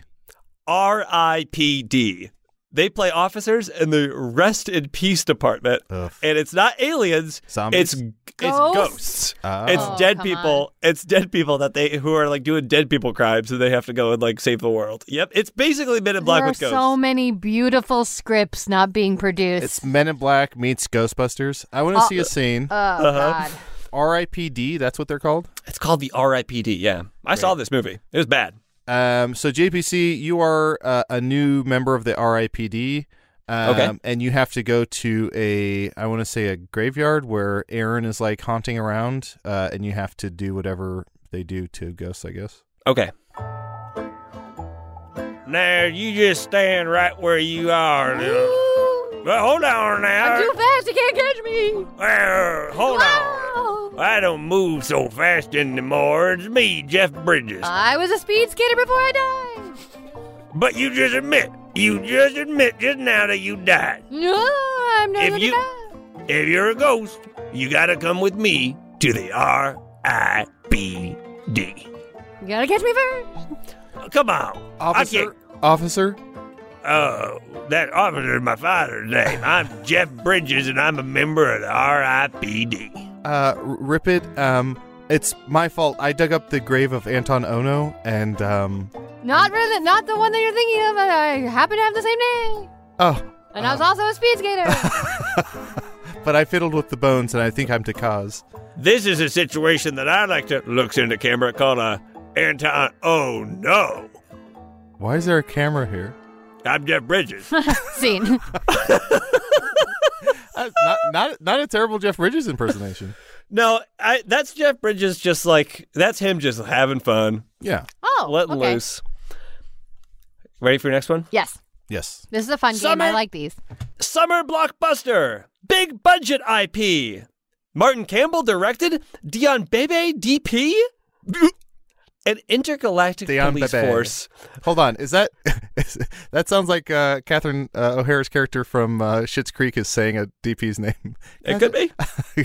RIPD. They play officers in the Rest in Peace department. Ugh. And it's not aliens. Zombies? It's ghosts. Oh. It's dead people. On. It's dead people who are like doing dead people crimes, and they have to go and like save the world. Yep. It's basically Men in Black with ghosts. There are so many beautiful scripts not being produced. It's Men in Black meets Ghostbusters. I want to see a scene. Oh, God. RIPD, that's what they're called? It's called the RIPD, yeah. I saw this movie. It was bad. So JPC, you are a new member of the RIPD, okay, and you have to go to a graveyard where Aaron is like haunting around, and you have to do whatever they do to ghosts, I guess. Okay. Now you just stand right where you are. Well, hold on now. I'm too fast. You can't catch me. Well, hold on. I don't move so fast anymore. It's me, Jeff Bridges. I was a speed skater before I died. But you just admit just now that you died. No, I'm not going to die. If you're a ghost, you got to come with me to the RIPD. You got to catch me first. Come on. Officer? That officer is my father's name. I'm Jeff Bridges, and I'm a member of the RIPD. Ripid, it's my fault. I dug up the grave of Anton Ono, and not the one that you're thinking of. I happen to have the same name. Oh. And I was also a speed skater. But I fiddled with the bones, and I think I'm Takaz. This is a situation that I like to looks into camera called a Anton Ono. Why is there a camera here? I'm Jeff Bridges. Scene. Not a terrible Jeff Bridges impersonation. No, that's Jeff Bridges. That's him just having fun. Yeah. Oh, letting loose. Ready for your next one? Yes. Yes. This is a fun game. I like these. Summer blockbuster, big budget IP. Martin Campbell directed. Dion Bebe DP. An intergalactic police force. Hold on, that sounds like Catherine O'Hara's character from Schitt's Creek is saying a DP's name. It could be.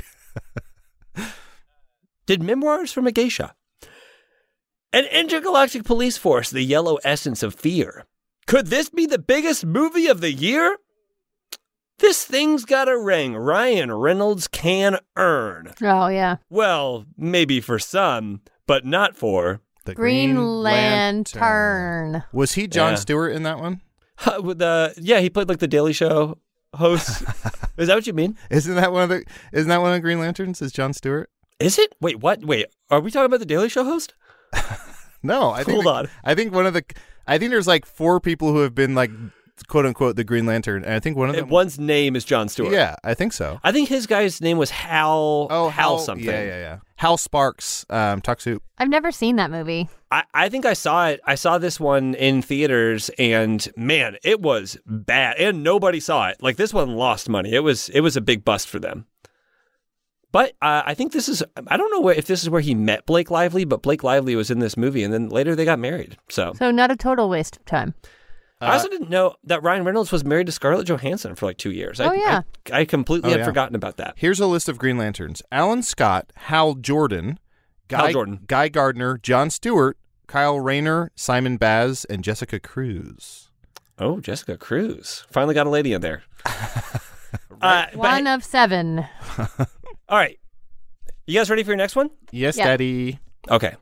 Did Memoirs from a Geisha. An intergalactic police force, the yellow essence of fear. Could this be the biggest movie of the year? This thing's got a ring Ryan Reynolds can earn. Oh, yeah. Well, maybe for some, but not for... The Green Lantern. Was he Jon Stewart in that one? He played like the Daily Show host. Is that what you mean? Isn't that one of Green Lanterns? Is Jon Stewart? Is it? Wait, what? Wait, are we talking about the Daily Show host? No, I think there's like 4 people who have been like quote unquote the Green Lantern, and I think one's name is Jon Stewart. Yeah, I think so. I think his guy's name was Hal. Oh, Hal something. Yeah. Hal Sparks, Tuck Soup. I've never seen that movie. I think I saw it. I saw this one in theaters, and man, it was bad, and nobody saw it. Like this one lost money. It was a big bust for them. But I think this is, I don't know if this is where he met Blake Lively, but Blake Lively was in this movie, and then later they got married. So not a total waste of time. I also didn't know that Ryan Reynolds was married to Scarlett Johansson for like 2 years. I completely had forgotten about that. Here's a list of Green Lanterns. Alan Scott, Hal Jordan, Guy Gardner, Jon Stewart, Kyle Rayner, Simon Baz, and Jessica Cruz. Oh, Jessica Cruz. Finally got a lady in there. One of 7. All right. You guys ready for your next one? Yes, Daddy. Okay.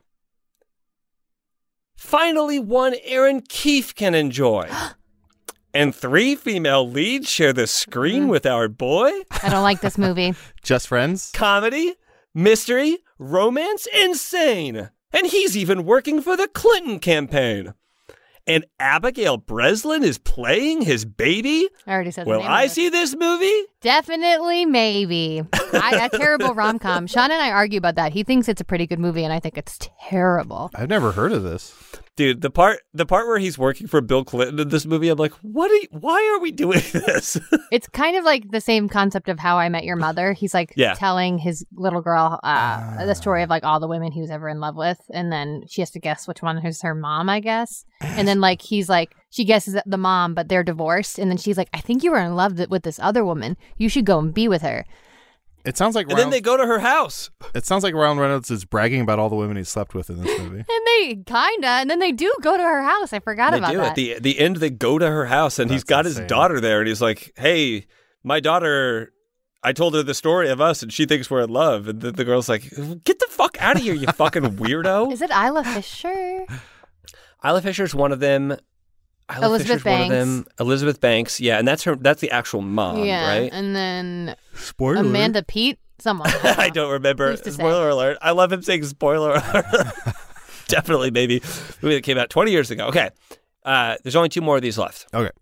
Finally, one Aaron Keefe can enjoy. And 3 female leads share the screen with our boy. I don't like this movie. Just Friends. Comedy, mystery, romance, insane. And he's even working for the Clinton campaign. And Abigail Breslin is playing his baby? I already said Will the name I of it. see this movie? Definitely, maybe. A terrible rom-com. Sean and I argue about that. He thinks it's a pretty good movie, and I think it's terrible. I've never heard of this. Dude, the part where he's working for Bill Clinton in this movie, I'm like, why are we doing this? It's kind of like the same concept of How I Met Your Mother. He's like telling his little girl the story of like all the women he was ever in love with, and then she has to guess which one is her mom, I guess. And then like he's like, she guesses the mom, but they're divorced, and then she's like, I think you were in love with this other woman. You should go and be with her. It sounds like then they go to her house. It sounds like Ryan Reynolds is bragging about all the women he slept with in this movie. And then they do go to her house. I forgot about that. At the end, they go to her house, and he's got insane. his daughter there, and he's like, hey, my daughter, I told her the story of us, and she thinks we're in love. And the girl's like, get the fuck out of here, you fucking weirdo. Is it Isla Fisher? Isla Fisher's one of them. Elizabeth Banks. Elizabeth Banks, yeah, and that's the actual mom, right? And then Spoiler. Amanda Peet, someone. I don't remember. Spoiler alert. I love him saying spoiler alert. Definitely, maybe. Movie that came out 20 years ago. Okay. There's only 2 more of these left. Okay.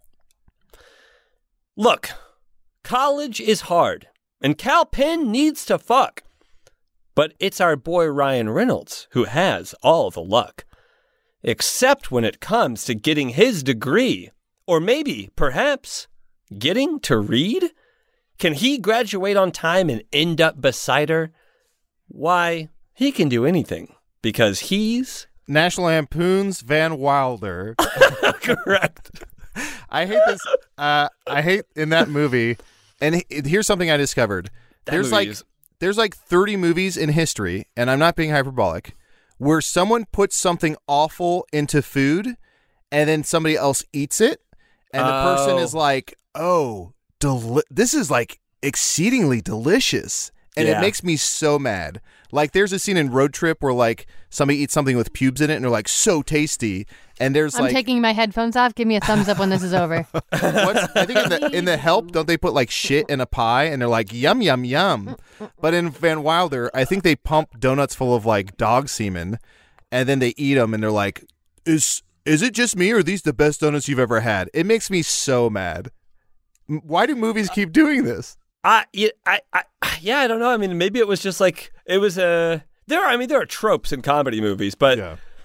Look, college is hard, and Kal Penn needs to fuck. But it's our boy Ryan Reynolds who has all the luck. Except when it comes to getting his degree, or maybe, perhaps, getting to read? Can he graduate on time and end up beside her? Why, he can do anything, because he's... National Lampoon's Van Wilder. Correct. I hate this. I hate in that movie, and here's something I discovered. There's like 30 movies in history, and I'm not being hyperbolic, where someone puts something awful into food and then somebody else eats it and the person is like, oh, this is like exceedingly delicious. And it makes me so mad. Like there's a scene in Road Trip where like somebody eats something with pubes in it and they're like so tasty. And I'm taking my headphones off. Give me a thumbs up when this is over. I think in the Help, don't they put like shit in a pie and they're like yum yum yum. But in Van Wilder, I think they pump donuts full of like dog semen, and then they eat them and they're like, is it just me or are these the best donuts you've ever had? It makes me so mad. Why do movies keep doing this? I don't know. I mean, maybe it was just like it was there are tropes in comedy movies, but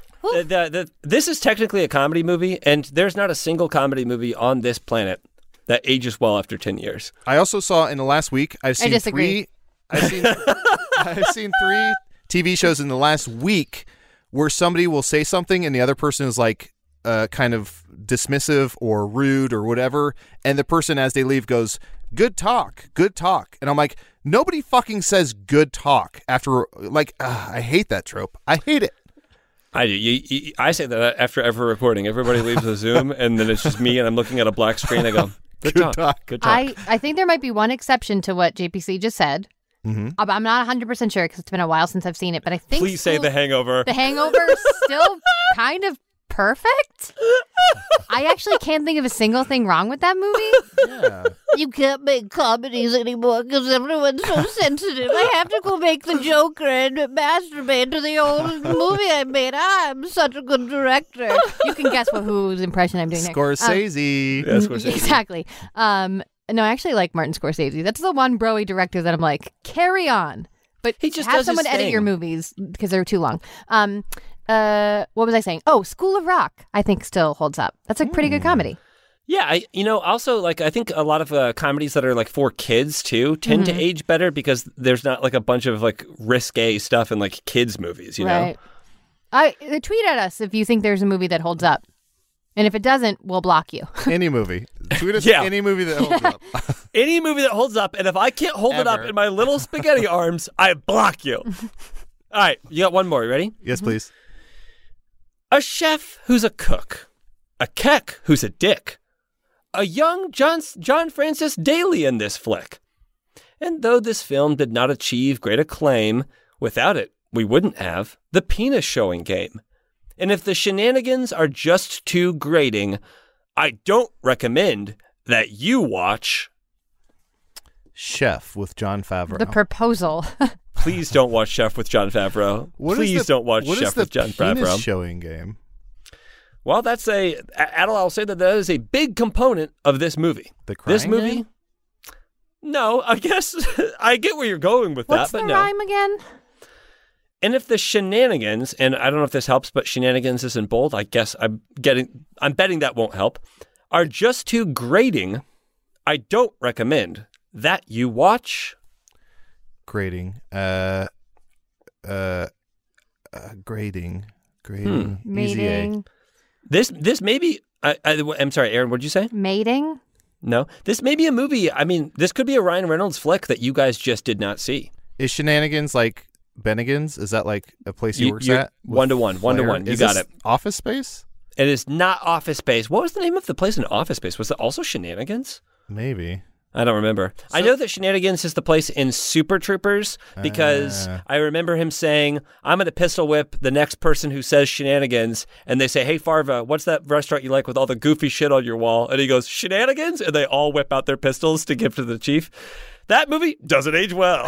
this is technically a comedy movie, and there's not a single comedy movie on this planet that ages well after 10 years. I also saw in the last week, I've seen 3 TV shows in the last week where somebody will say something and the other person is like kind of dismissive or rude or whatever, and the person as they leave goes, good talk. And I'm like, nobody fucking says good talk after, like, I hate that trope. I hate it. I do. I say that after every recording. Everybody leaves the Zoom, and then it's just me, and I'm looking at a black screen. I go, good talk. I think there might be one exception to what JPC just said. Mm-hmm. I'm not 100% sure because it's been a while since I've seen it, but I think... Please say The Hangover. The Hangover is still kind of perfect. I actually can't think of a single thing wrong with that movie. Yeah. You can't make comedies anymore because everyone's so sensitive. I have to go make The Joker and masturbate to the old movie I made. I'm such a good director. You can guess whose impression I'm doing there. Scorsese. Scorsese. Exactly. No, I actually like Martin Scorsese. That's the one bro-y director that I'm like, carry on. But he just have someone edit your movies because they're too long. What was I saying? Oh, School of Rock, I think still holds up. That's a pretty good comedy. Yeah, also, like, I think a lot of comedies that are, like, for kids, too, tend to age better because there's not, like, a bunch of, like, risque stuff in, like, kids' movies, you know? Tweet at us if you think there's a movie that holds up. And if it doesn't, we'll block you. Any movie. Tweet us any movie that holds up. Any movie that holds up, and if I can't hold it up in my little spaghetti arms, I block you. All right, you got one more. You ready? Yes, please. A chef who's a cook. A keck who's a dick. A young John Francis Daly in this flick. And though this film did not achieve great acclaim, without it, we wouldn't have The Penis Showing Game. And if the shenanigans are just too grating, I don't recommend that you watch... Chef with Jon Favreau. The Proposal. Please don't watch Chef with Jon Favreau. Please don't watch Chef with Jon Favreau. What is the showing game? Well, Adel, I'll say that is a big component of this movie. The crying This movie? game? No, I guess I get where you're going with What's that, but the no. rhyme again? And if the shenanigans, and I don't know if this helps, but shenanigans is in bold, I guess I'm betting that won't help, are just too grating, I don't recommend that you watch. Grading. Grading. Easy A. Mating. This may be, I'm sorry, Aaron, what did you say? Mating? No. This may be a movie, I mean, this could be a Ryan Reynolds flick that you guys just did not see. Is Shenanigans like Bennigan's? Is that like a place he works at? One-to-one. You got it. Office Space? It is not Office Space. What was the name of the place in Office Space? Was it also Shenanigans? Maybe. I don't remember. I know that Shenanigans is the place in Super Troopers because I remember him saying, I'm going to pistol whip the next person who says Shenanigans. And they say, hey, Farva, what's that restaurant you like with all the goofy shit on your wall? And he goes, Shenanigans? And they all whip out their pistols to give to the chief. That movie doesn't age well.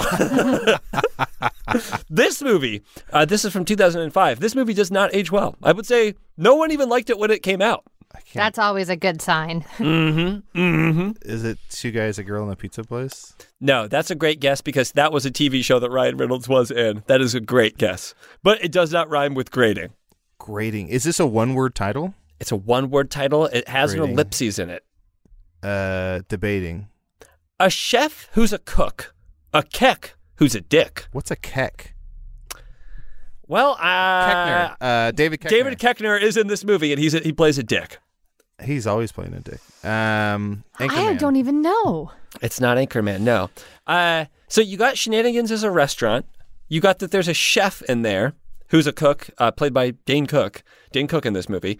This movie, this is from 2005. This movie does not age well. I would say no one even liked it when it came out. That's always a good sign. Is it Two Guys, a Girl, in a Pizza Place? No, that's a great guess because that was a TV show that Ryan Reynolds was in. That is a great guess. But it does not rhyme with grading. Grading. Is this a one-word title? It's a one-word title. It has an ellipses in it. Debating. A chef who's a cook. A keck who's a dick. What's a keck? Well, Koechner. David Koechner. David Koechner is in this movie, and he plays a dick. He's always playing a dick. Anchorman. I don't even know. It's not Anchorman, no. So you got Shenanigans as a restaurant. You got that there's a chef in there who's a cook, played by Dane Cook. Dane Cook in this movie.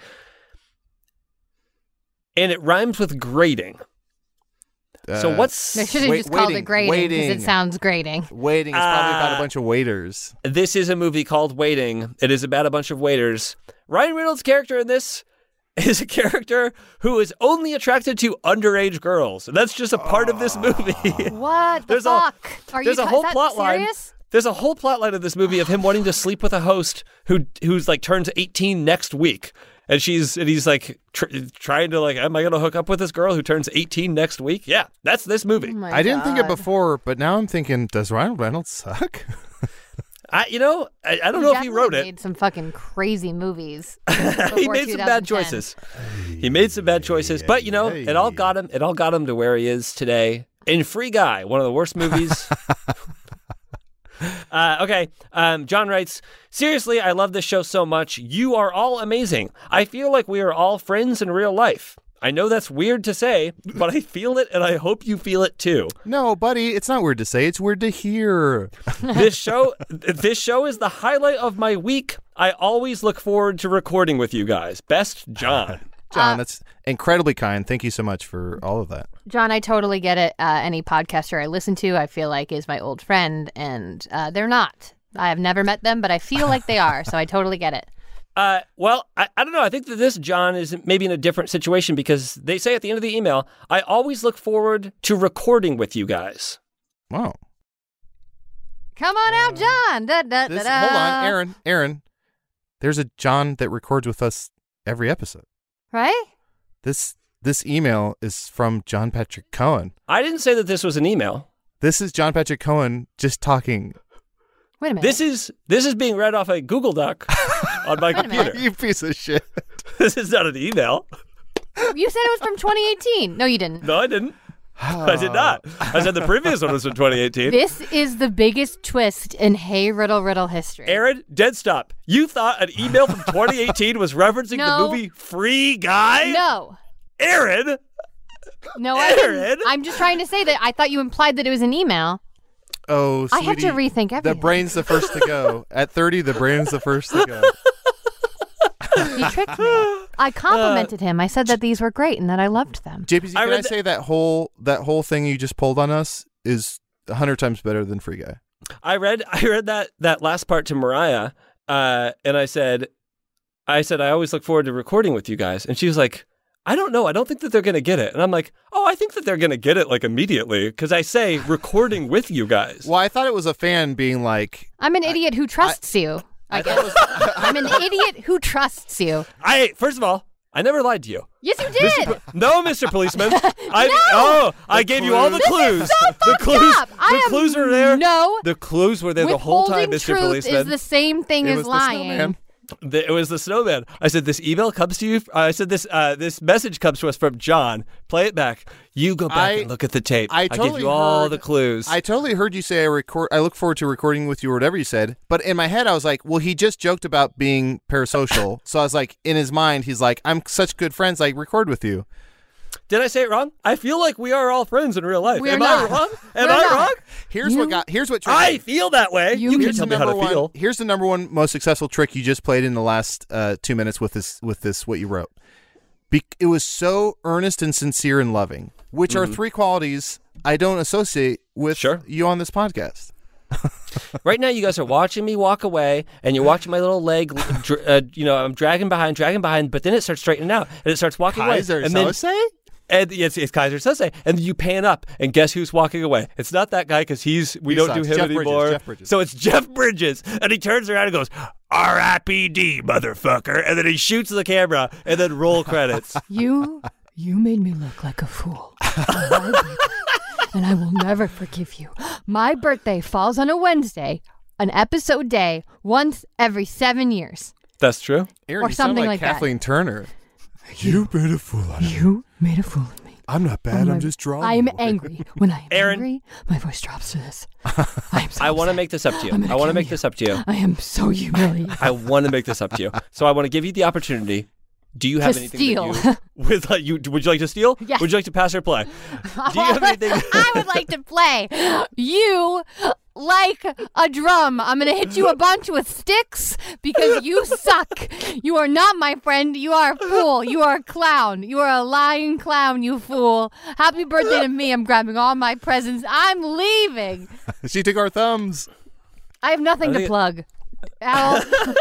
And it rhymes with grating. So what's... They should have just called it grating because it sounds grating. Waiting is probably about a bunch of waiters. This is a movie called Waiting. It is about a bunch of waiters. Ryan Reynolds' character in this is a character who is only attracted to underage girls. And that's just a part of this movie. What the fuck? There's a whole plot line. There's a whole plot line of this movie of him wanting to sleep with a host who's like turns 18 next week. And he's like trying to like, am I going to hook up with this girl who turns 18 next week? Yeah, that's this movie. Oh I didn't think it before, but now I'm thinking, does Ryan Reynolds suck? I don't know if he wrote it. He made some fucking crazy movies. He made some bad choices. But it all got him. It all got him to where he is today. In Free Guy, one of the worst movies. Okay. John writes, seriously, I love this show so much. You are all amazing. I feel like we are all friends in real life. I know that's weird to say, but I feel it and I hope you feel it too. No, buddy, it's not weird to say. It's weird to hear. This show is the highlight of my week. I always look forward to recording with you guys. Best, John. John, that's incredibly kind. Thank you so much for all of that. John, I totally get it. Any podcaster I listen to, I feel like is my old friend, and they're not. I have never met them, but I feel like they are, so I totally get it. Well, I don't know. I think that this John is maybe in a different situation because they say at the end of the email, I always look forward to recording with you guys. Wow. Come on out, John. Hold on, Aaron. There's a John that records with us every episode. Right? This email is from John Patrick Cohen. I didn't say that this was an email. This is John Patrick Cohen just talking. Wait a minute. This is being read off a Google Doc on my computer. You piece of shit. This is not an email. You said it was from 2018. No, you didn't. No, I didn't. I did not. I said the previous one was from 2018. This is the biggest twist in Hey Riddle history. Aaron, dead stop. You thought an email from 2018 was referencing the movie Free Guy? No. Aaron? No, I didn't. I'm just trying to say that I thought you implied that it was an email. Oh, sweetie, I have to rethink everything. The brain's the first to go. At 30, the brain's the first to go. He tricked me. I complimented him. I said that these were great and that I loved them. JPC, can I say that whole thing you just pulled on us is 100 times better than Free Guy? I read that last part to Mariah, and I said I always look forward to recording with you guys, and she was like, I don't know. I don't think that they're going to get it. And I'm like, oh, I think that they're going to get it like immediately because I say recording with you guys. Well, I thought it was a fan being like, I'm an idiot who trusts you. I guess. I'm an idiot who trusts you. First of all, I never lied to you. Yes, you did. No, Mr. Policeman. I gave you all the clues. The clues were there. No. The clues were there the whole time, Mr. Policeman. Withholding truth is the same thing as lying. It was the snowman. I said, this email comes to you. I said, this message comes to us from John. Play it back. You go back and look at the tape. I give you all the clues. I totally heard you say I look forward to recording with you or whatever you said. But in my head, I was like, well, he just joked about being parasocial. So I was like, in his mind, he's like, I'm such good friends. I record with you. Did I say it wrong? I feel like we are all friends in real life. Am I wrong? Am I wrong? Here's what I feel that way. You can tell me how to feel. Here's the number one most successful trick you just played in the last 2 minutes with this what you wrote. It was so earnest and sincere and loving, which are three qualities I don't associate with you on this podcast. Right now, you guys are watching me walk away, and you're watching my little leg. I'm dragging behind, but then it starts straightening out, and it starts walking away. Kaiser Sose? And it's Kaiser Sose, and you pan up, and guess who's walking away? It's not that guy because we don't do him anymore. Jeff Bridges. So it's Jeff Bridges, and he turns around and goes, "R.I.P.D. motherfucker," and then he shoots the camera, and then roll credits. You made me look like a fool. And I will never forgive you. My birthday falls on a Wednesday, an episode day, once every 7 years. That's true. Aaron, or something like Kathleen that. Turner. You made a fool out of me. You made a fool of me. I'm not bad. I'm just drawing. I am angry. When I am Aaron, angry, my voice drops to this. I want to make this up to you. I want to make this up to you. I am so humiliated. I want to make this up to you. So I want to give you the opportunity. Do you have anything steal. That would you like to steal? Yes. Would you like to pass or play? Do you have anything? I would like to play. You like a drum. I'm going to hit you a bunch with sticks because you suck. You are not my friend. You are a fool. You are a clown. You are a lying clown, you fool. Happy birthday to me. I'm grabbing all my presents. I'm leaving. She took our thumbs. I have nothing to plug. Al.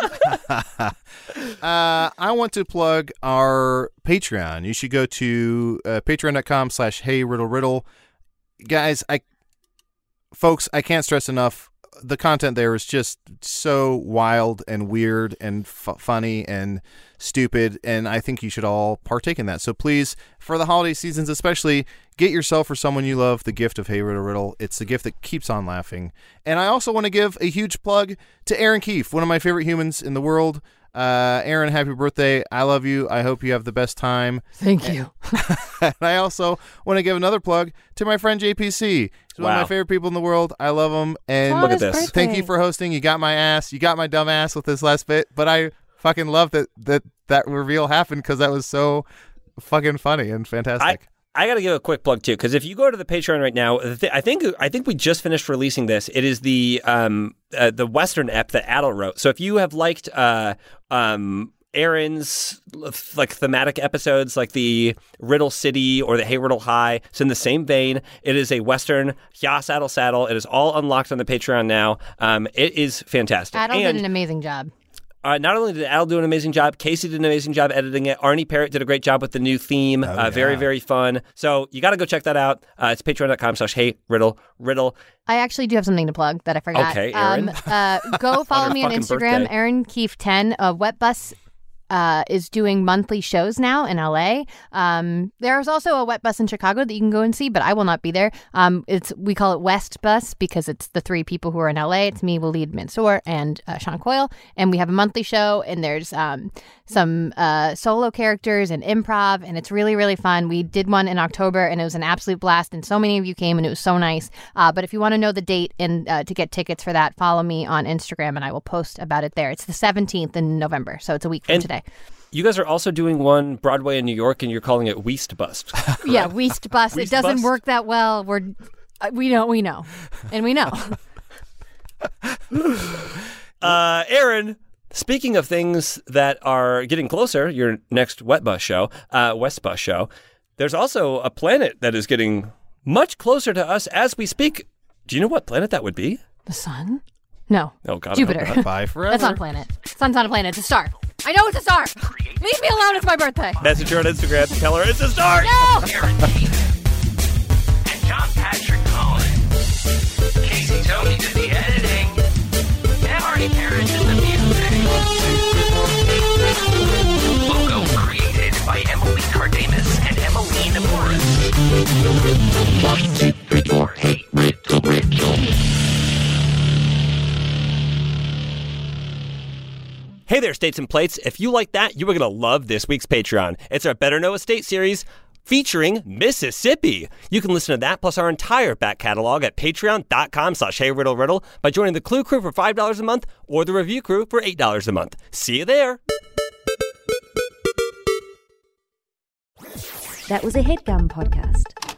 I want to plug our Patreon. You should go to patreon.com/HeyRiddleRiddle. Guys, Folks, I can't stress enough, the content there is just so wild and weird and funny and stupid, and I think you should all partake in that. So please, for the holiday seasons especially, get yourself or someone you love the gift of Hey Riddle Riddle. It's the gift that keeps on laughing. And I also want to give a huge plug to Aaron Keefe, one of my favorite humans in the world. Aaron, happy birthday. I love you. I hope you have the best time. Thank you. And I also want to give another plug to my friend JPC. He's one of my favorite people in the world. I love him. And look at this. Thank you for hosting. You got my ass. You got my dumb ass with this last bit. But I fucking love that reveal happened because that was so fucking funny and fantastic. I got to give a quick plug too, because if you go to the Patreon right now, I think we just finished releasing this. It is the Western ep that Adel wrote. So if you have liked Aaron's like thematic episodes, like the Riddle City or the Hey Riddle High, it's in the same vein. It is a Western Yas Adel Saddle. It is all unlocked on the Patreon now. It is fantastic. Adel did an amazing job. Not only did Al do an amazing job, Casey did an amazing job editing it. Arnie Parrott did a great job with the new theme. Very, very fun. So you got to go check that out. It's patreon.com/HeyRiddleRiddle. I actually do have something to plug that I forgot. Okay, Aaron. Go follow me on Instagram, birthday. Aaron Keefe 10. Wet Bus is doing monthly shows now in LA. There's also a Wet Bus in Chicago that you can go and see, but I will not be there. We call it West Bus because it's the three people who are in LA. It's me, Waleed Mansour, and Sean Coyle, and we have a monthly show, and there's some solo characters and improv, and it's really, really fun. We did one in October, and it was an absolute blast, and so many of you came, and it was so nice. But if you want to know the date and to get tickets for that, follow me on Instagram, and I will post about it there. It's the 17th in November, so it's a week from today. You guys are also doing one Broadway in New York, and you're calling it Weast Bust. Yeah, Weast Bust. It doesn't work that well. We know. Aaron, speaking of things that are getting closer, your next West Bus show, there's also a planet that is getting much closer to us as we speak. Do you know what planet that would be? The sun? No. Oh, God. Jupiter. Bye forever. That's not a planet. Sun's not a planet. It's a star. I know it's a star. Leave me alone. It's my birthday. Message her on Instagram. Tell her it's a start. No. Aaron Keith, and John Patrick Cohen. Casey Tony did the editing, and Marty Parrish did the music. Logo created by Emily Cardamus and Emmeline Morris. 1, 2, 3, 4, hey, Rachel. Hey there, States and Plates. If you like that, you are going to love this week's Patreon. It's our Better Know a State series featuring Mississippi. You can listen to that plus our entire back catalog at patreon.com/HeyRiddleRiddle by joining the Clue Crew for $5 a month or the Review Crew for $8 a month. See you there. That was a HeadGum podcast.